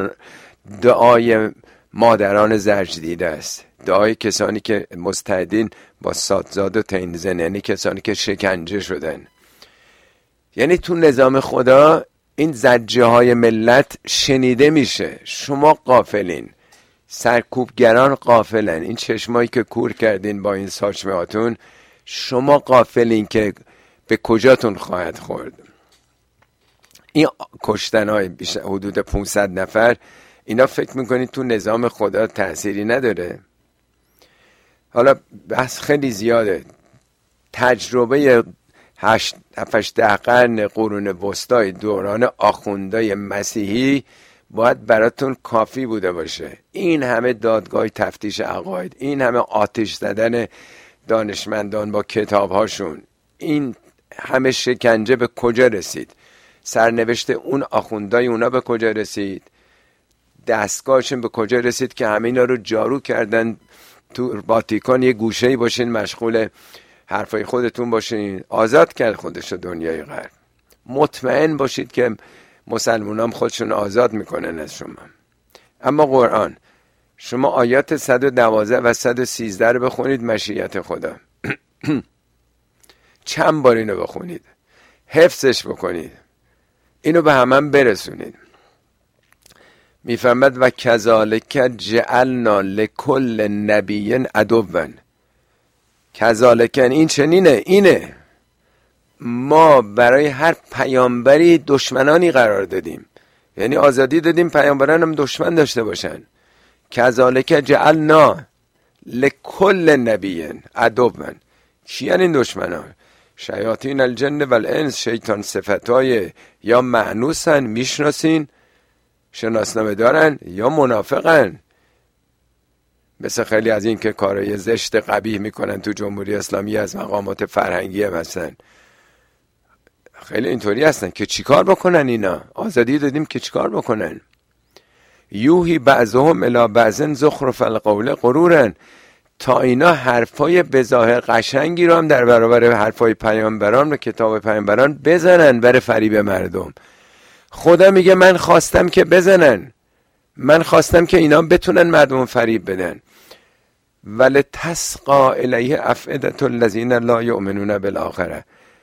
دعای مادران زرج دیده است، دعای کسانی که مستهدین با سادزاد و تینزن، یعنی کسانی که شکنجه شدن. یعنی تو نظام خدا این زجه های ملت شنیده میشه، شما غافلین، سرکوبگران غافلن، این چشمایی که کور کردین با این ساچمه هاتون، شما غافلین که به کجاتون خواهد خورد. این کشتن های حدود 500 نفر، اینا فکر میکنید تو نظام خدا تأثیری نداره؟ حالا بحث خیلی زیاده، تجربه 7-8 قرن قرون وسطای دوران آخوندای مسیحی باید براتون کافی بوده باشه. این همه دادگاه تفتیش عقاید، این همه آتش زدن دانشمندان با کتابهاشون، این همه شکنجه به کجا رسید؟ سرنوشت اون آخوندای اونا به کجا رسید؟ دستگاهشون به کجا رسید که همه اینا رو جارو کردن؟ تو واتیکان یه گوشه‌ای باشین مشغول حرفای خودتون باشین، آزاد کرد خودش دنیای غرب. مطمئن باشید که مسلمان هم خودشون آزاد میکنن از شما. اما قرآن، شما آیات 112 و 113 رو بخونید، مشیت خدا چند بار اینو بخونید، حفظش بکنید، اینو به همه برسونید. میفرماد و کذالک جعلنا لکل نبی عدوا، کذالک این چنینه، اینه، ما برای هر پیامبری دشمنانی قرار دادیم، یعنی آزادی دادیم پیامبران هم دشمن داشته باشن. کذالک جعلنا لکل نبی عدوا، کیان این دشمنان؟ شیاطین الجن و الانس، شیطان صفتای یا معنوسن، میشناسین، شناسنامه دارن، یا منافقن، مثل خیلی از این که کارهای زشت قبیح میکنن تو جمهوری اسلامی، از مقامات فرهنگی هم هستن، خیلی اینطوری هستن که چیکار بکنن اینا؟ آزادی دادیم که چیکار بکنن؟ یوهی بعضهم الی بعض زخرف القول غرورن، تا اینا حرفای بظاهر قشنگی رو هم در برابر حرفای پیامبران و کتاب پیامبران بزنن برای فریب مردم. خدا میگه من خواستم که بزنن، من خواستم که اینا بتونن مردم فریب بدن. ولی تسقا الیه افئدة الذین لا یؤمنون بالآخرة،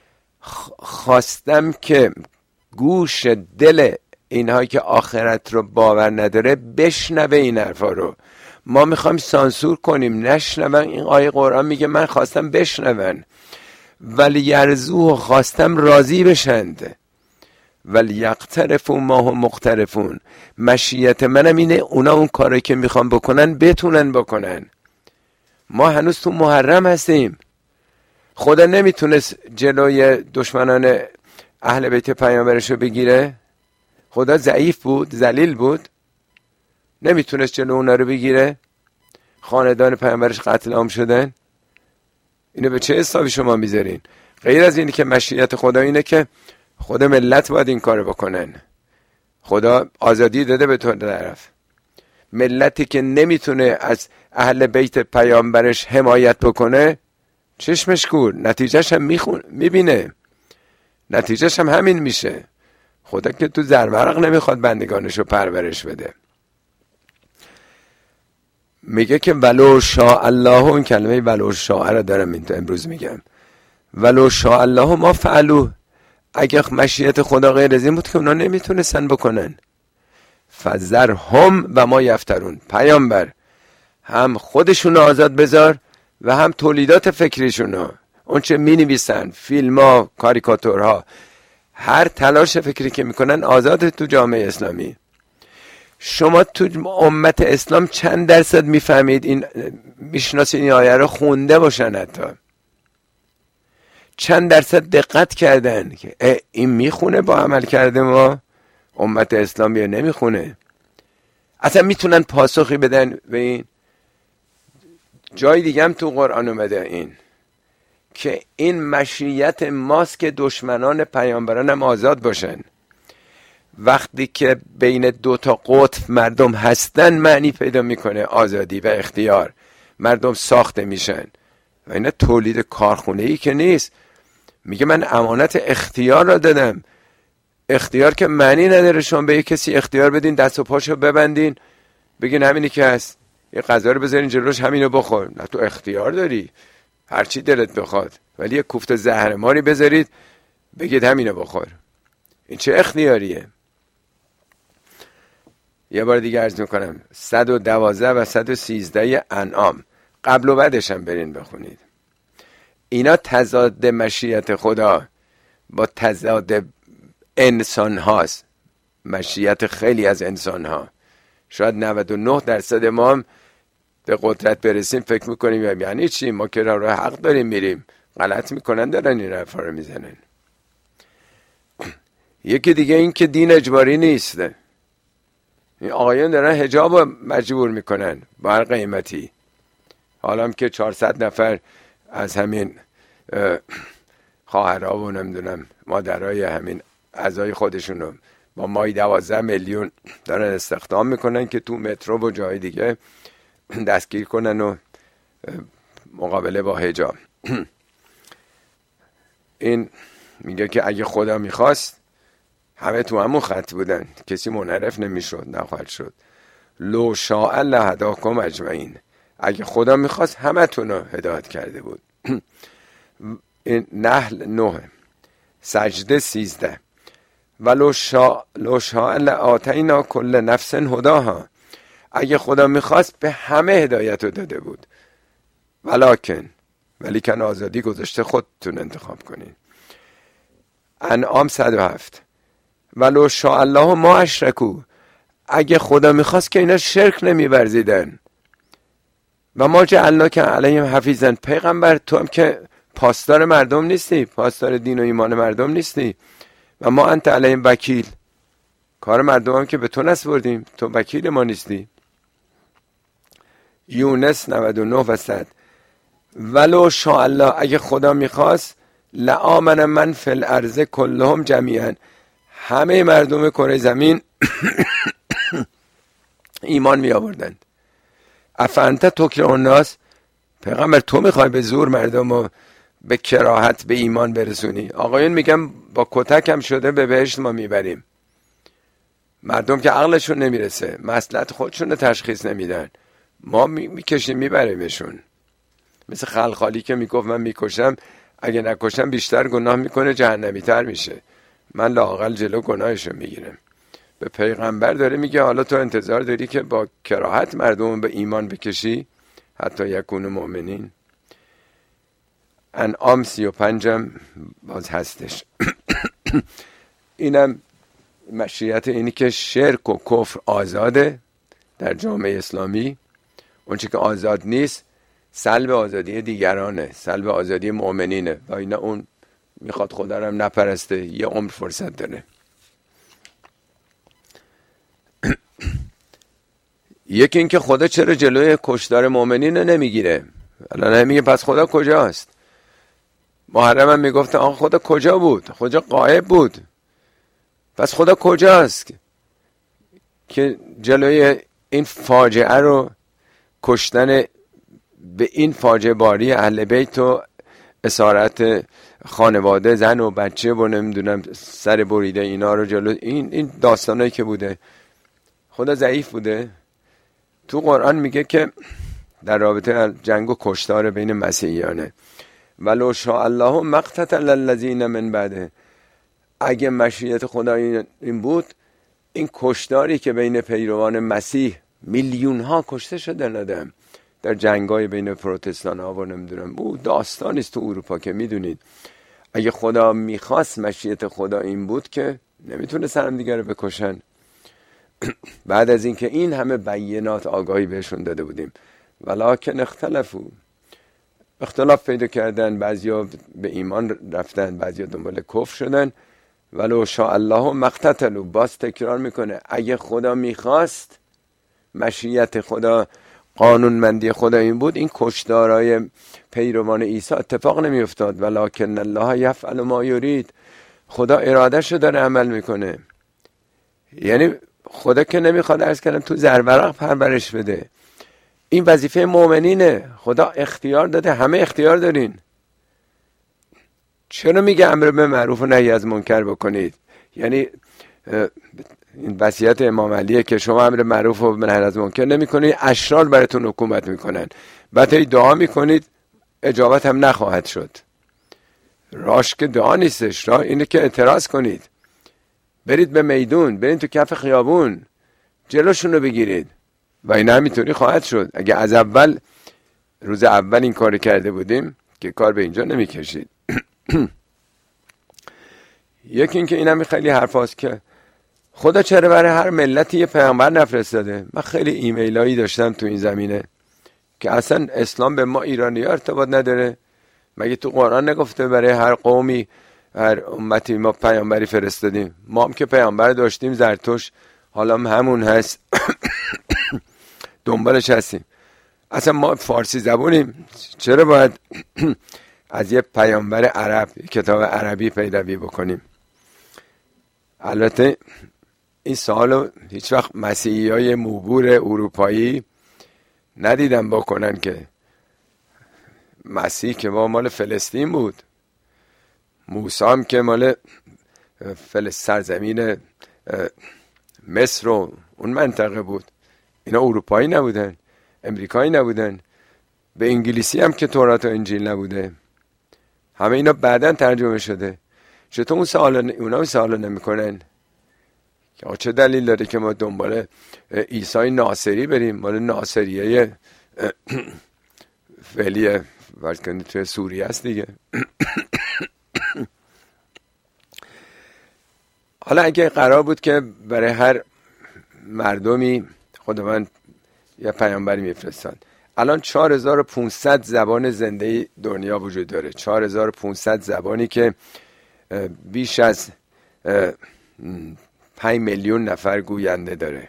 خواستم که گوش دل اینهایی که آخرت رو باور نداره بشنوه این حرفا رو. ما میخوایم سانسور کنیم نشنون. این آیه قرآن میگه من خواستم بشنون، ولی یرزوه، خواستم راضی بشند، ولی یقترفون ما هم مقترفون، مشیت منم اینه اونا اون کاری که میخوام بکنن بتونن بکنن. ما هنوز تو محرم هستیم. خدا نمیتونست جلوی دشمنان اهل بیت پیامبرش رو بگیره؟ خدا ضعیف بود، ذلیل بود، نمیتونست جلو اونا رو بگیره؟ خاندان پیامبرش قتل عام شدن. اینو به چه حسابی شما میذارین؟ غیر از اینی که مشیت خدا اینه که خود ملت باید این کار بکنن. خدا آزادی داده به تو طرف. ملتی که نمیتونه از اهل بیت پیامبرش حمایت بکنه چشمش کور، نتیجهش هم میبینه، نتیجهش هم همین میشه. خدا که تو زرمرق نمیخواد بندگانشو پرورش بده. میگه که ولو شاء الله، اون کلمه ولو شاء را دارم امروز میگم، ولو شاء الله ما فعلوا، اگه مشیت خدا غیر از این بود که اونا نمیتونستن بکنن. فذرهم و ما یفترون، پیامبر هم خودشون آزاد بذار و هم تولیدات فکریشون، اون چه می نویسن، فیلم ها، کاریکاتورها، هر تلاش فکری که میکنن آزاد تو جامعه اسلامی. شما تو امت اسلام چند درصد میفهمید این میشناسید این آیه رو خونده باشن؟ حتی چند درصد دقت کردن که این میخونه با عمل کرده ما؟ امت اسلامی نمیخونه. اصلا میتونن پاسخی بدن به این؟ جای دیگه هم تو قرآن اومده این که این مشیت ماست که دشمنان پیامبران هم آزاد باشن. وقتی که بین دو تا قطب مردم هستن معنی پیدا میکنه آزادی و اختیار، مردم ساخته میشن. و اینا تولید کارخونه‌ای که نیست. میگه من امانت اختیار را دادم. اختیار که معنی نداره شما به یک کسی اختیار بدین دست و پاشو ببندین بگین همینی که هست، یه غذا رو بذارین جلوش همینو بخور. نه، تو اختیار داری هرچی دلت بخواد، ولی یه کوفت زهرماری بذارید بگید همینو بخور. این چه اختیاریه؟ یه بار دیگه عرض میکنم 112 و 113 انعام، قبل و بعدش هم برین بخونید. اینا تضاد مشیت خدا با تضاد انسان هاست. مشیت خیلی از انسان ها، شاید 99% ما هم به قدرت برسیم فکر میکنیم یعنی چی؟ ما که راه حق داریم میریم، غلط میکنن دارن این حرفا رو میزنن. یکی دیگه این که دین اجباری نیست. این آقایان دارن حجاب مجبور میکنن با هر قیمتی. حالا هم که 400 نفر از همین خواهرها و نمیدونم مادرای همین اعضای خودشونو با مای 12 میلیون دارن استخدام میکنن که تو مترو و جای دیگه دستگیر کنن و مقابله با حجاب. این میگه که اگه خدا میخواست همه تو همون خط بودن، کسی منحرف نمیشد، نخواهد شد. لو شاء لهداکم اجمعین، اگه خدا میخواست همه تونو هدایت کرده بود. این نحل 9 سجده 13 ولو شاء لآتینا کل نفس هداها، اگه خدا میخواست به همه هدایت رو داده بود. ولیکن آزادی گذاشته خودتون انتخاب کنین. انعام 107 ولو شاء الله ما اشرکو، اگه خدا میخواست که اینا شرک نمیورزیدن. و ما جعلناک علیهم حفیظا، پیغمبر تو هم که پاسدار مردم نیستی، پاسدار دین و ایمان مردم نیستی. و ما انت علیهم وکیل، کار مردم هم که به تو نسپردیم، تو وکیل ما نیستی. یونس 99 و 100 ولو شاء الله، اگه خدا میخواست لآمن من فی الارض کلهم جمیعا، همه مردم کره زمین ایمان می آوردند. افانت تکره الناس، پیغمبر تو میخوای به زور مردم رو به کراهت به ایمان برسونی؟ آقایون میگم با کتک هم شده به بهشت ما میبریم. مردم که عقلشون نمیرسه، مصلحت خودشون رو تشخیص نمیدن، ما میکشیم میبریمشون. مثل خلخالی که میگفت من میکشم، اگه نکشم بیشتر گناه میکنه، جهنمی تر میشه، من لااقل جلو گناهشو میگیرم. به پیغمبر داره میگه حالا تو انتظار داری که با کراهت مردم به ایمان بکشی؟ حتی یکون مؤمنین. انعام 35 باز هستش. اینم مشیت اینی که شرک و کفر آزاده در جامعه اسلامی. اون چی که آزاد نیست سلب آزادی دیگرانه، سلب آزادی مؤمنینه. و اینا اون میخواد خدا رو هم نپرسته، یه عمر فرصت داره. یکی این که خدا چرا جلوی کشتار مؤمنین رو نمیگیره؟ الان نمیگه پس خدا کجاست؟ محرم هم میگفت آقا خدا کجا بود؟ خدا غایب بود. پس خدا کجاست که جلوی این فاجعه رو، کشتن به این فاجعه باری اهل بیت و اسارت خانواده، زن و بچه و نمیدونم سر بریده اینا رو جلو این داستانایی که بوده، خدا ضعیف بوده؟ تو قرآن میگه که در رابطه جنگ و کشتار بین مسیحیانه ولو شاء الله مقتتل الذین من بعده، اگه مشیت خدا این بود، این کشتاری که بین پیروان مسیح میلیون ها کشته شدن آدم در جنگای بین پروتستان ها و نمیدونم او داستانی است تو اروپا که میدونید. اگه خدا میخواست مشیت خدا این بود که نمیتونه سرم دیگر رو بکشن. بعد از اینکه این همه بینات آگاهی بهشون داده بودیم، ولکن اختلاف پیدا کردن، بعضیا به ایمان رفتن، بعضیا دنبال کفر شدن. ولو شاء الله مقتتلوا، باز تکرار میکنه اگه خدا میخواست، مشیت خدا، قانونمندی خدا این بود، این کشتارای پیروان عیسی اتفاق نمیافتاد. ولکن الله یفعل ما یرید، خدا ارادهشو داره عمل میکنه. یعنی خدا که نمیخواد، عرض کردم، تو زرورق پرورش بده. این وظیفه مؤمنینه. خدا اختیار داده، همه اختیار دارین. چرا میگه امر به معروف و نهی از منکر بکنید؟ یعنی این وصیت امام علیه که شما امر معروف و نهی از منکر نمیکنید، اشرار براتون حکومت میکنن، بعد دعا میکنید اجابت هم نخواهد شد. راش که دعا نیستش، راه اینه که اعتراض کنید، برید به میدون، برید تو کف خیابون، جلوشون رو بگیرید و این همینطوری خواهد شد. اگه از اول، روز اول این کار کرده بودیم که کار به اینجا نمیکشید. یکی این که این هم خیلی حرف هست که خدا چرا برای هر ملتی یه پیامبر نفرستاده. من خیلی ایمیل هایی داشتم تو این زمینه که اصلا اسلام به ما ایرانی ها ارتباط نداره. مگه تو قرآن نگفته برای هر قومی، هر امتی ما پیامبری فرستادیم؟ ما هم که پیامبر داشتیم، زرتوش حالا همون هست. دنبالش هستیم. اصلا ما فارسی زبونیم، چرا باید از یه پیامبر عرب، کتاب عربی پیروی بکنیم؟ البته این سوالو هیچ وقت مسیحی های موبور اروپایی ندیدن بکنن که مسیح که مال فلسطین بود، موسی هم که مال سرزمین مصر و اون منطقه بود. اینا اروپایی نبودن، امریکایی نبودن، به انگلیسی هم که تورات و انجیل نبوده. همه اینا بعداً ترجمه شده. چطور اونا سوال نمیکنن که چه دلیل داره که ما دنبال عیسی ناصری بریم؟ مال ناصریه فعلی ورکنی توی سوریه است دیگه. حالا اگه قرار بود که برای هر مردمی خداوند یه پیامبری میفرستاد، الان 4500 زبان زنده دنیا وجود داره. 4500 زبانی که بیش از 5 میلیون نفر گوینده داره.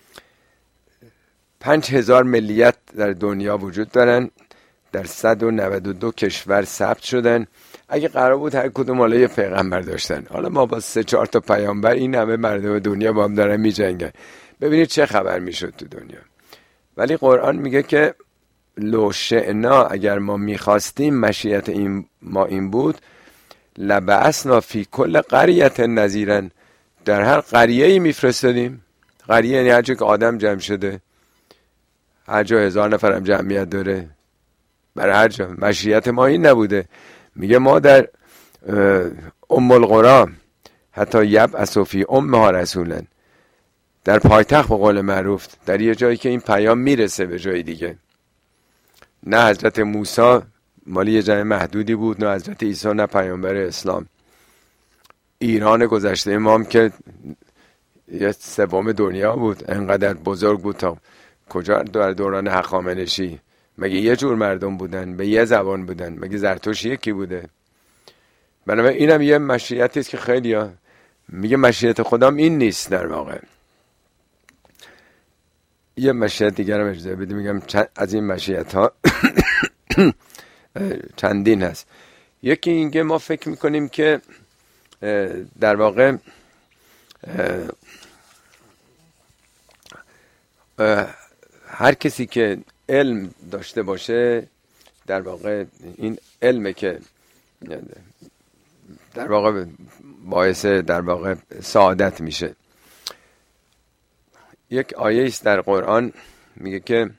5000 ملیت در دنیا وجود دارن، در 192 کشور ثبت شدن. اگه قرار بود هر کدوم حالا یه پیغمبر داشتن، حالا ما با 3-4 تا پیامبر این همه مردم دنیا با هم دارن می جنگن، ببینید چه خبر میشد تو دنیا. ولی قرآن میگه که لو شئنا، اگر ما میخواستیم، مشیت ما این بود، لبعثنا فی کل قریة نذیرا، در هر قریه‌ای میفرستادیم. قریه یعنی هر جا که آدم جمع شده، هر جا 1000 نفر هم جمعیت داره، برای هر جا. مشیت ما این نبوده. میگه ما در ام القرى حتی یبعث فی امها رسولا، در پایتخت به قول معروف، در یه جایی که این پیام میرسه به جای دیگه. نه حضرت موسی مالی یه جای محدودی بود، نه حضرت عیسی، نه پیامبر اسلام. ایران گذشته ما هم که یه سوم دنیا بود، انقدر بزرگ بود تا کجا در دوران هخامنشی مگه یه جور مردم بودن، به یه زبان بودن؟ مگه زرتوش یکی بوده؟ بنابراین اینم یه مشیتی است که خیلی ها میگه مشیت خدام این نیست. در واقع یه مشیت دیگر هم اجازه بدیم میگم از این مشیت ها چندین هست. یکی اینکه ما فکر میکنیم که در واقع هر کسی که علم داشته باشه در واقع این علمه که در واقع باعث در واقع سعادت میشه. یک آیه است در قرآن میگه که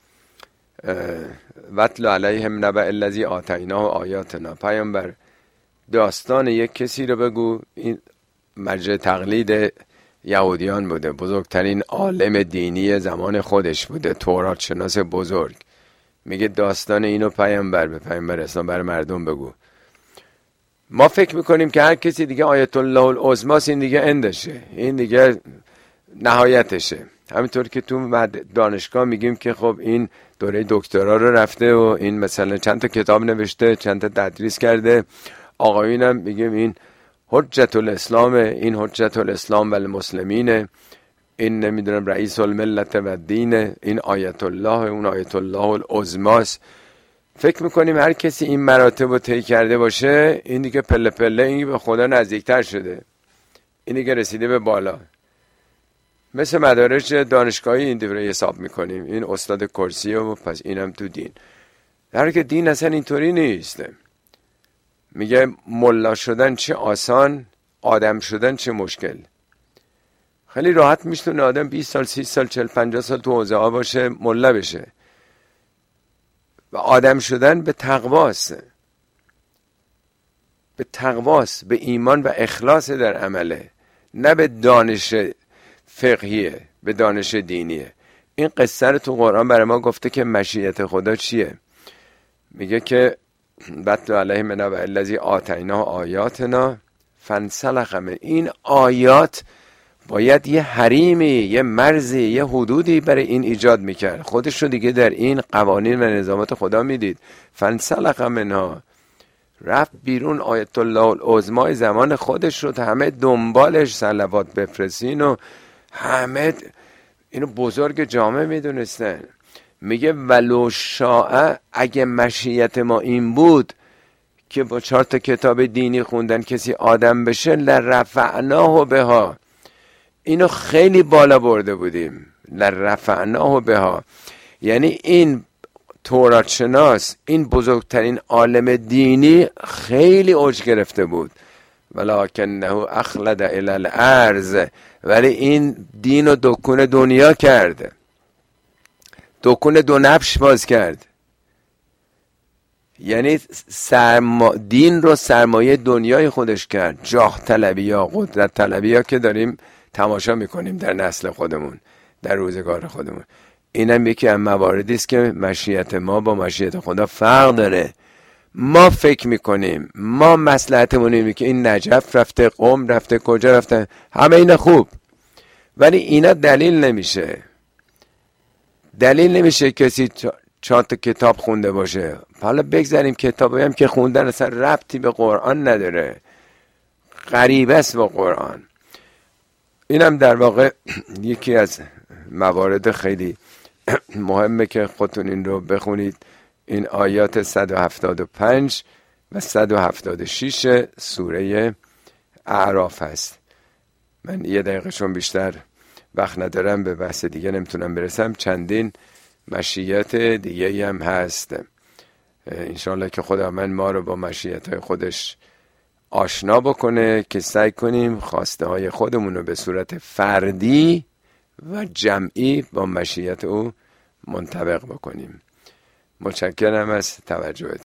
وَاتْلُ عَلَیْهِمْ نَبَأَ الَّذِی آتَیْنَاهُ آیاتنا، پیامبر داستان یک کسی رو بگو، این مرجع تقلید یهودیان بوده، بزرگترین عالم دینی زمان خودش بوده، تورات شناس بزرگ. میگه داستان اینو پیامبر به پیامبر اسلام برای مردم بگو. ما فکر میکنیم که هر کسی دیگه آیت الله العظمی این دیگه اندشه، این دیگه نهایتشه. همینطور که تو دانشگاه میگیم که خب این دوره دکترا رو رفته و این مثلا چند تا کتاب نوشته، چند تا تدریس کرده. آقایونم میگیم این حجت الاسلام، این حجت الاسلام و المسلمین، این نمیدونم رئیس الملت و دین، این آیت الله، اون آیت الله العظمی. فکر میکنیم هر کسی این مراتب رو طی کرده باشه این دیگه پله پله این به خدا نزدیکتر شده، این دیگه رسیده به بالا. مثل مدارج دانشگاهی این دوره حساب میکنیم، این استاد کرسی و پس اینم تو دین، در حالی که دین اصلا اینطوری نیست. میگه ملا شدن چه آسان، آدم شدن چه مشکل. خیلی راحت میشتونه آدم 20 سال 30 سال 40 50 سال تو حوزه ها باشه ملا بشه، و آدم شدن به تقواست، به تقواست، به ایمان و اخلاص در عمله، نه به دانش فقهیه، به دانش دینیه. این قصه رو تو قرآن برای ما گفته که مشیت خدا چیه. میگه که وَاتْلُ عَلَیْهِمْ نَبَأَ الَّذِی آتَیْنَاهُ آیاتنا فَانْسَلَخَ مِنْهَا. این آیات باید یه حریمی، یه مرزی، یه حدودی برای این ایجاد میکرد. خودش رو دیگه در این قوانین و نظامات خدا میدید. فَانْسَلَخَ مِنْهَا، رفت بیرون. آیت الله العظمی زمان خودش رو همه دنبالش صلوات بفرستین و همه اینو بزرگ جامعه میدونستن. میگه ولو شاء، اگه مشیت ما این بود که با 4 تا کتاب دینی خوندن کسی آدم بشه، لرفعناه بها، اینو خیلی بالا برده بودیم. لرفعناه بها یعنی این تورات شناس، این بزرگترین عالم دینی خیلی اوج گرفته بود. ولکنه اخلد الی الارض، ولی این دین رو دکون دنیا کرد، دکون دو نبش باز کرد. یعنی دین رو سرمایه دنیای خودش کرد. جاه طلبی ها، قدرت طلبی ها که داریم تماشا میکنیم در نسل خودمون، در روزگار خودمون. اینم یکی از مواردی است که مشیت ما با مشیت خدا فرق داره. ما فکر میکنیم، ما مصلحتمون اینه که این نجف رفته، قم رفته، کجا رفته، همه اینا خوب، ولی اینا دلیل نمیشه. دلیل نمیشه کسی 4 تا کتاب خونده باشه. حالا بگذاریم کتابی هم که خوندن اصلا ربطی به قرآن نداره، غریبه است با قرآن. اینم در واقع یکی از موارد خیلی مهمه که خودتون این رو بخونید. این آیات 175 و 176 سوره اعراف هست. من 1 دقیقه چون بیشتر وقت ندارم به بحث دیگه نمیتونم برسم. چندین مشیت دیگه هم هست. انشاءالله که خداوند ما رو با مشیت های خودش آشنا بکنه که سعی کنیم خواسته های خودمون رو به صورت فردی و جمعی با مشیت او منطبق بکنیم. متشکرم از توجهت.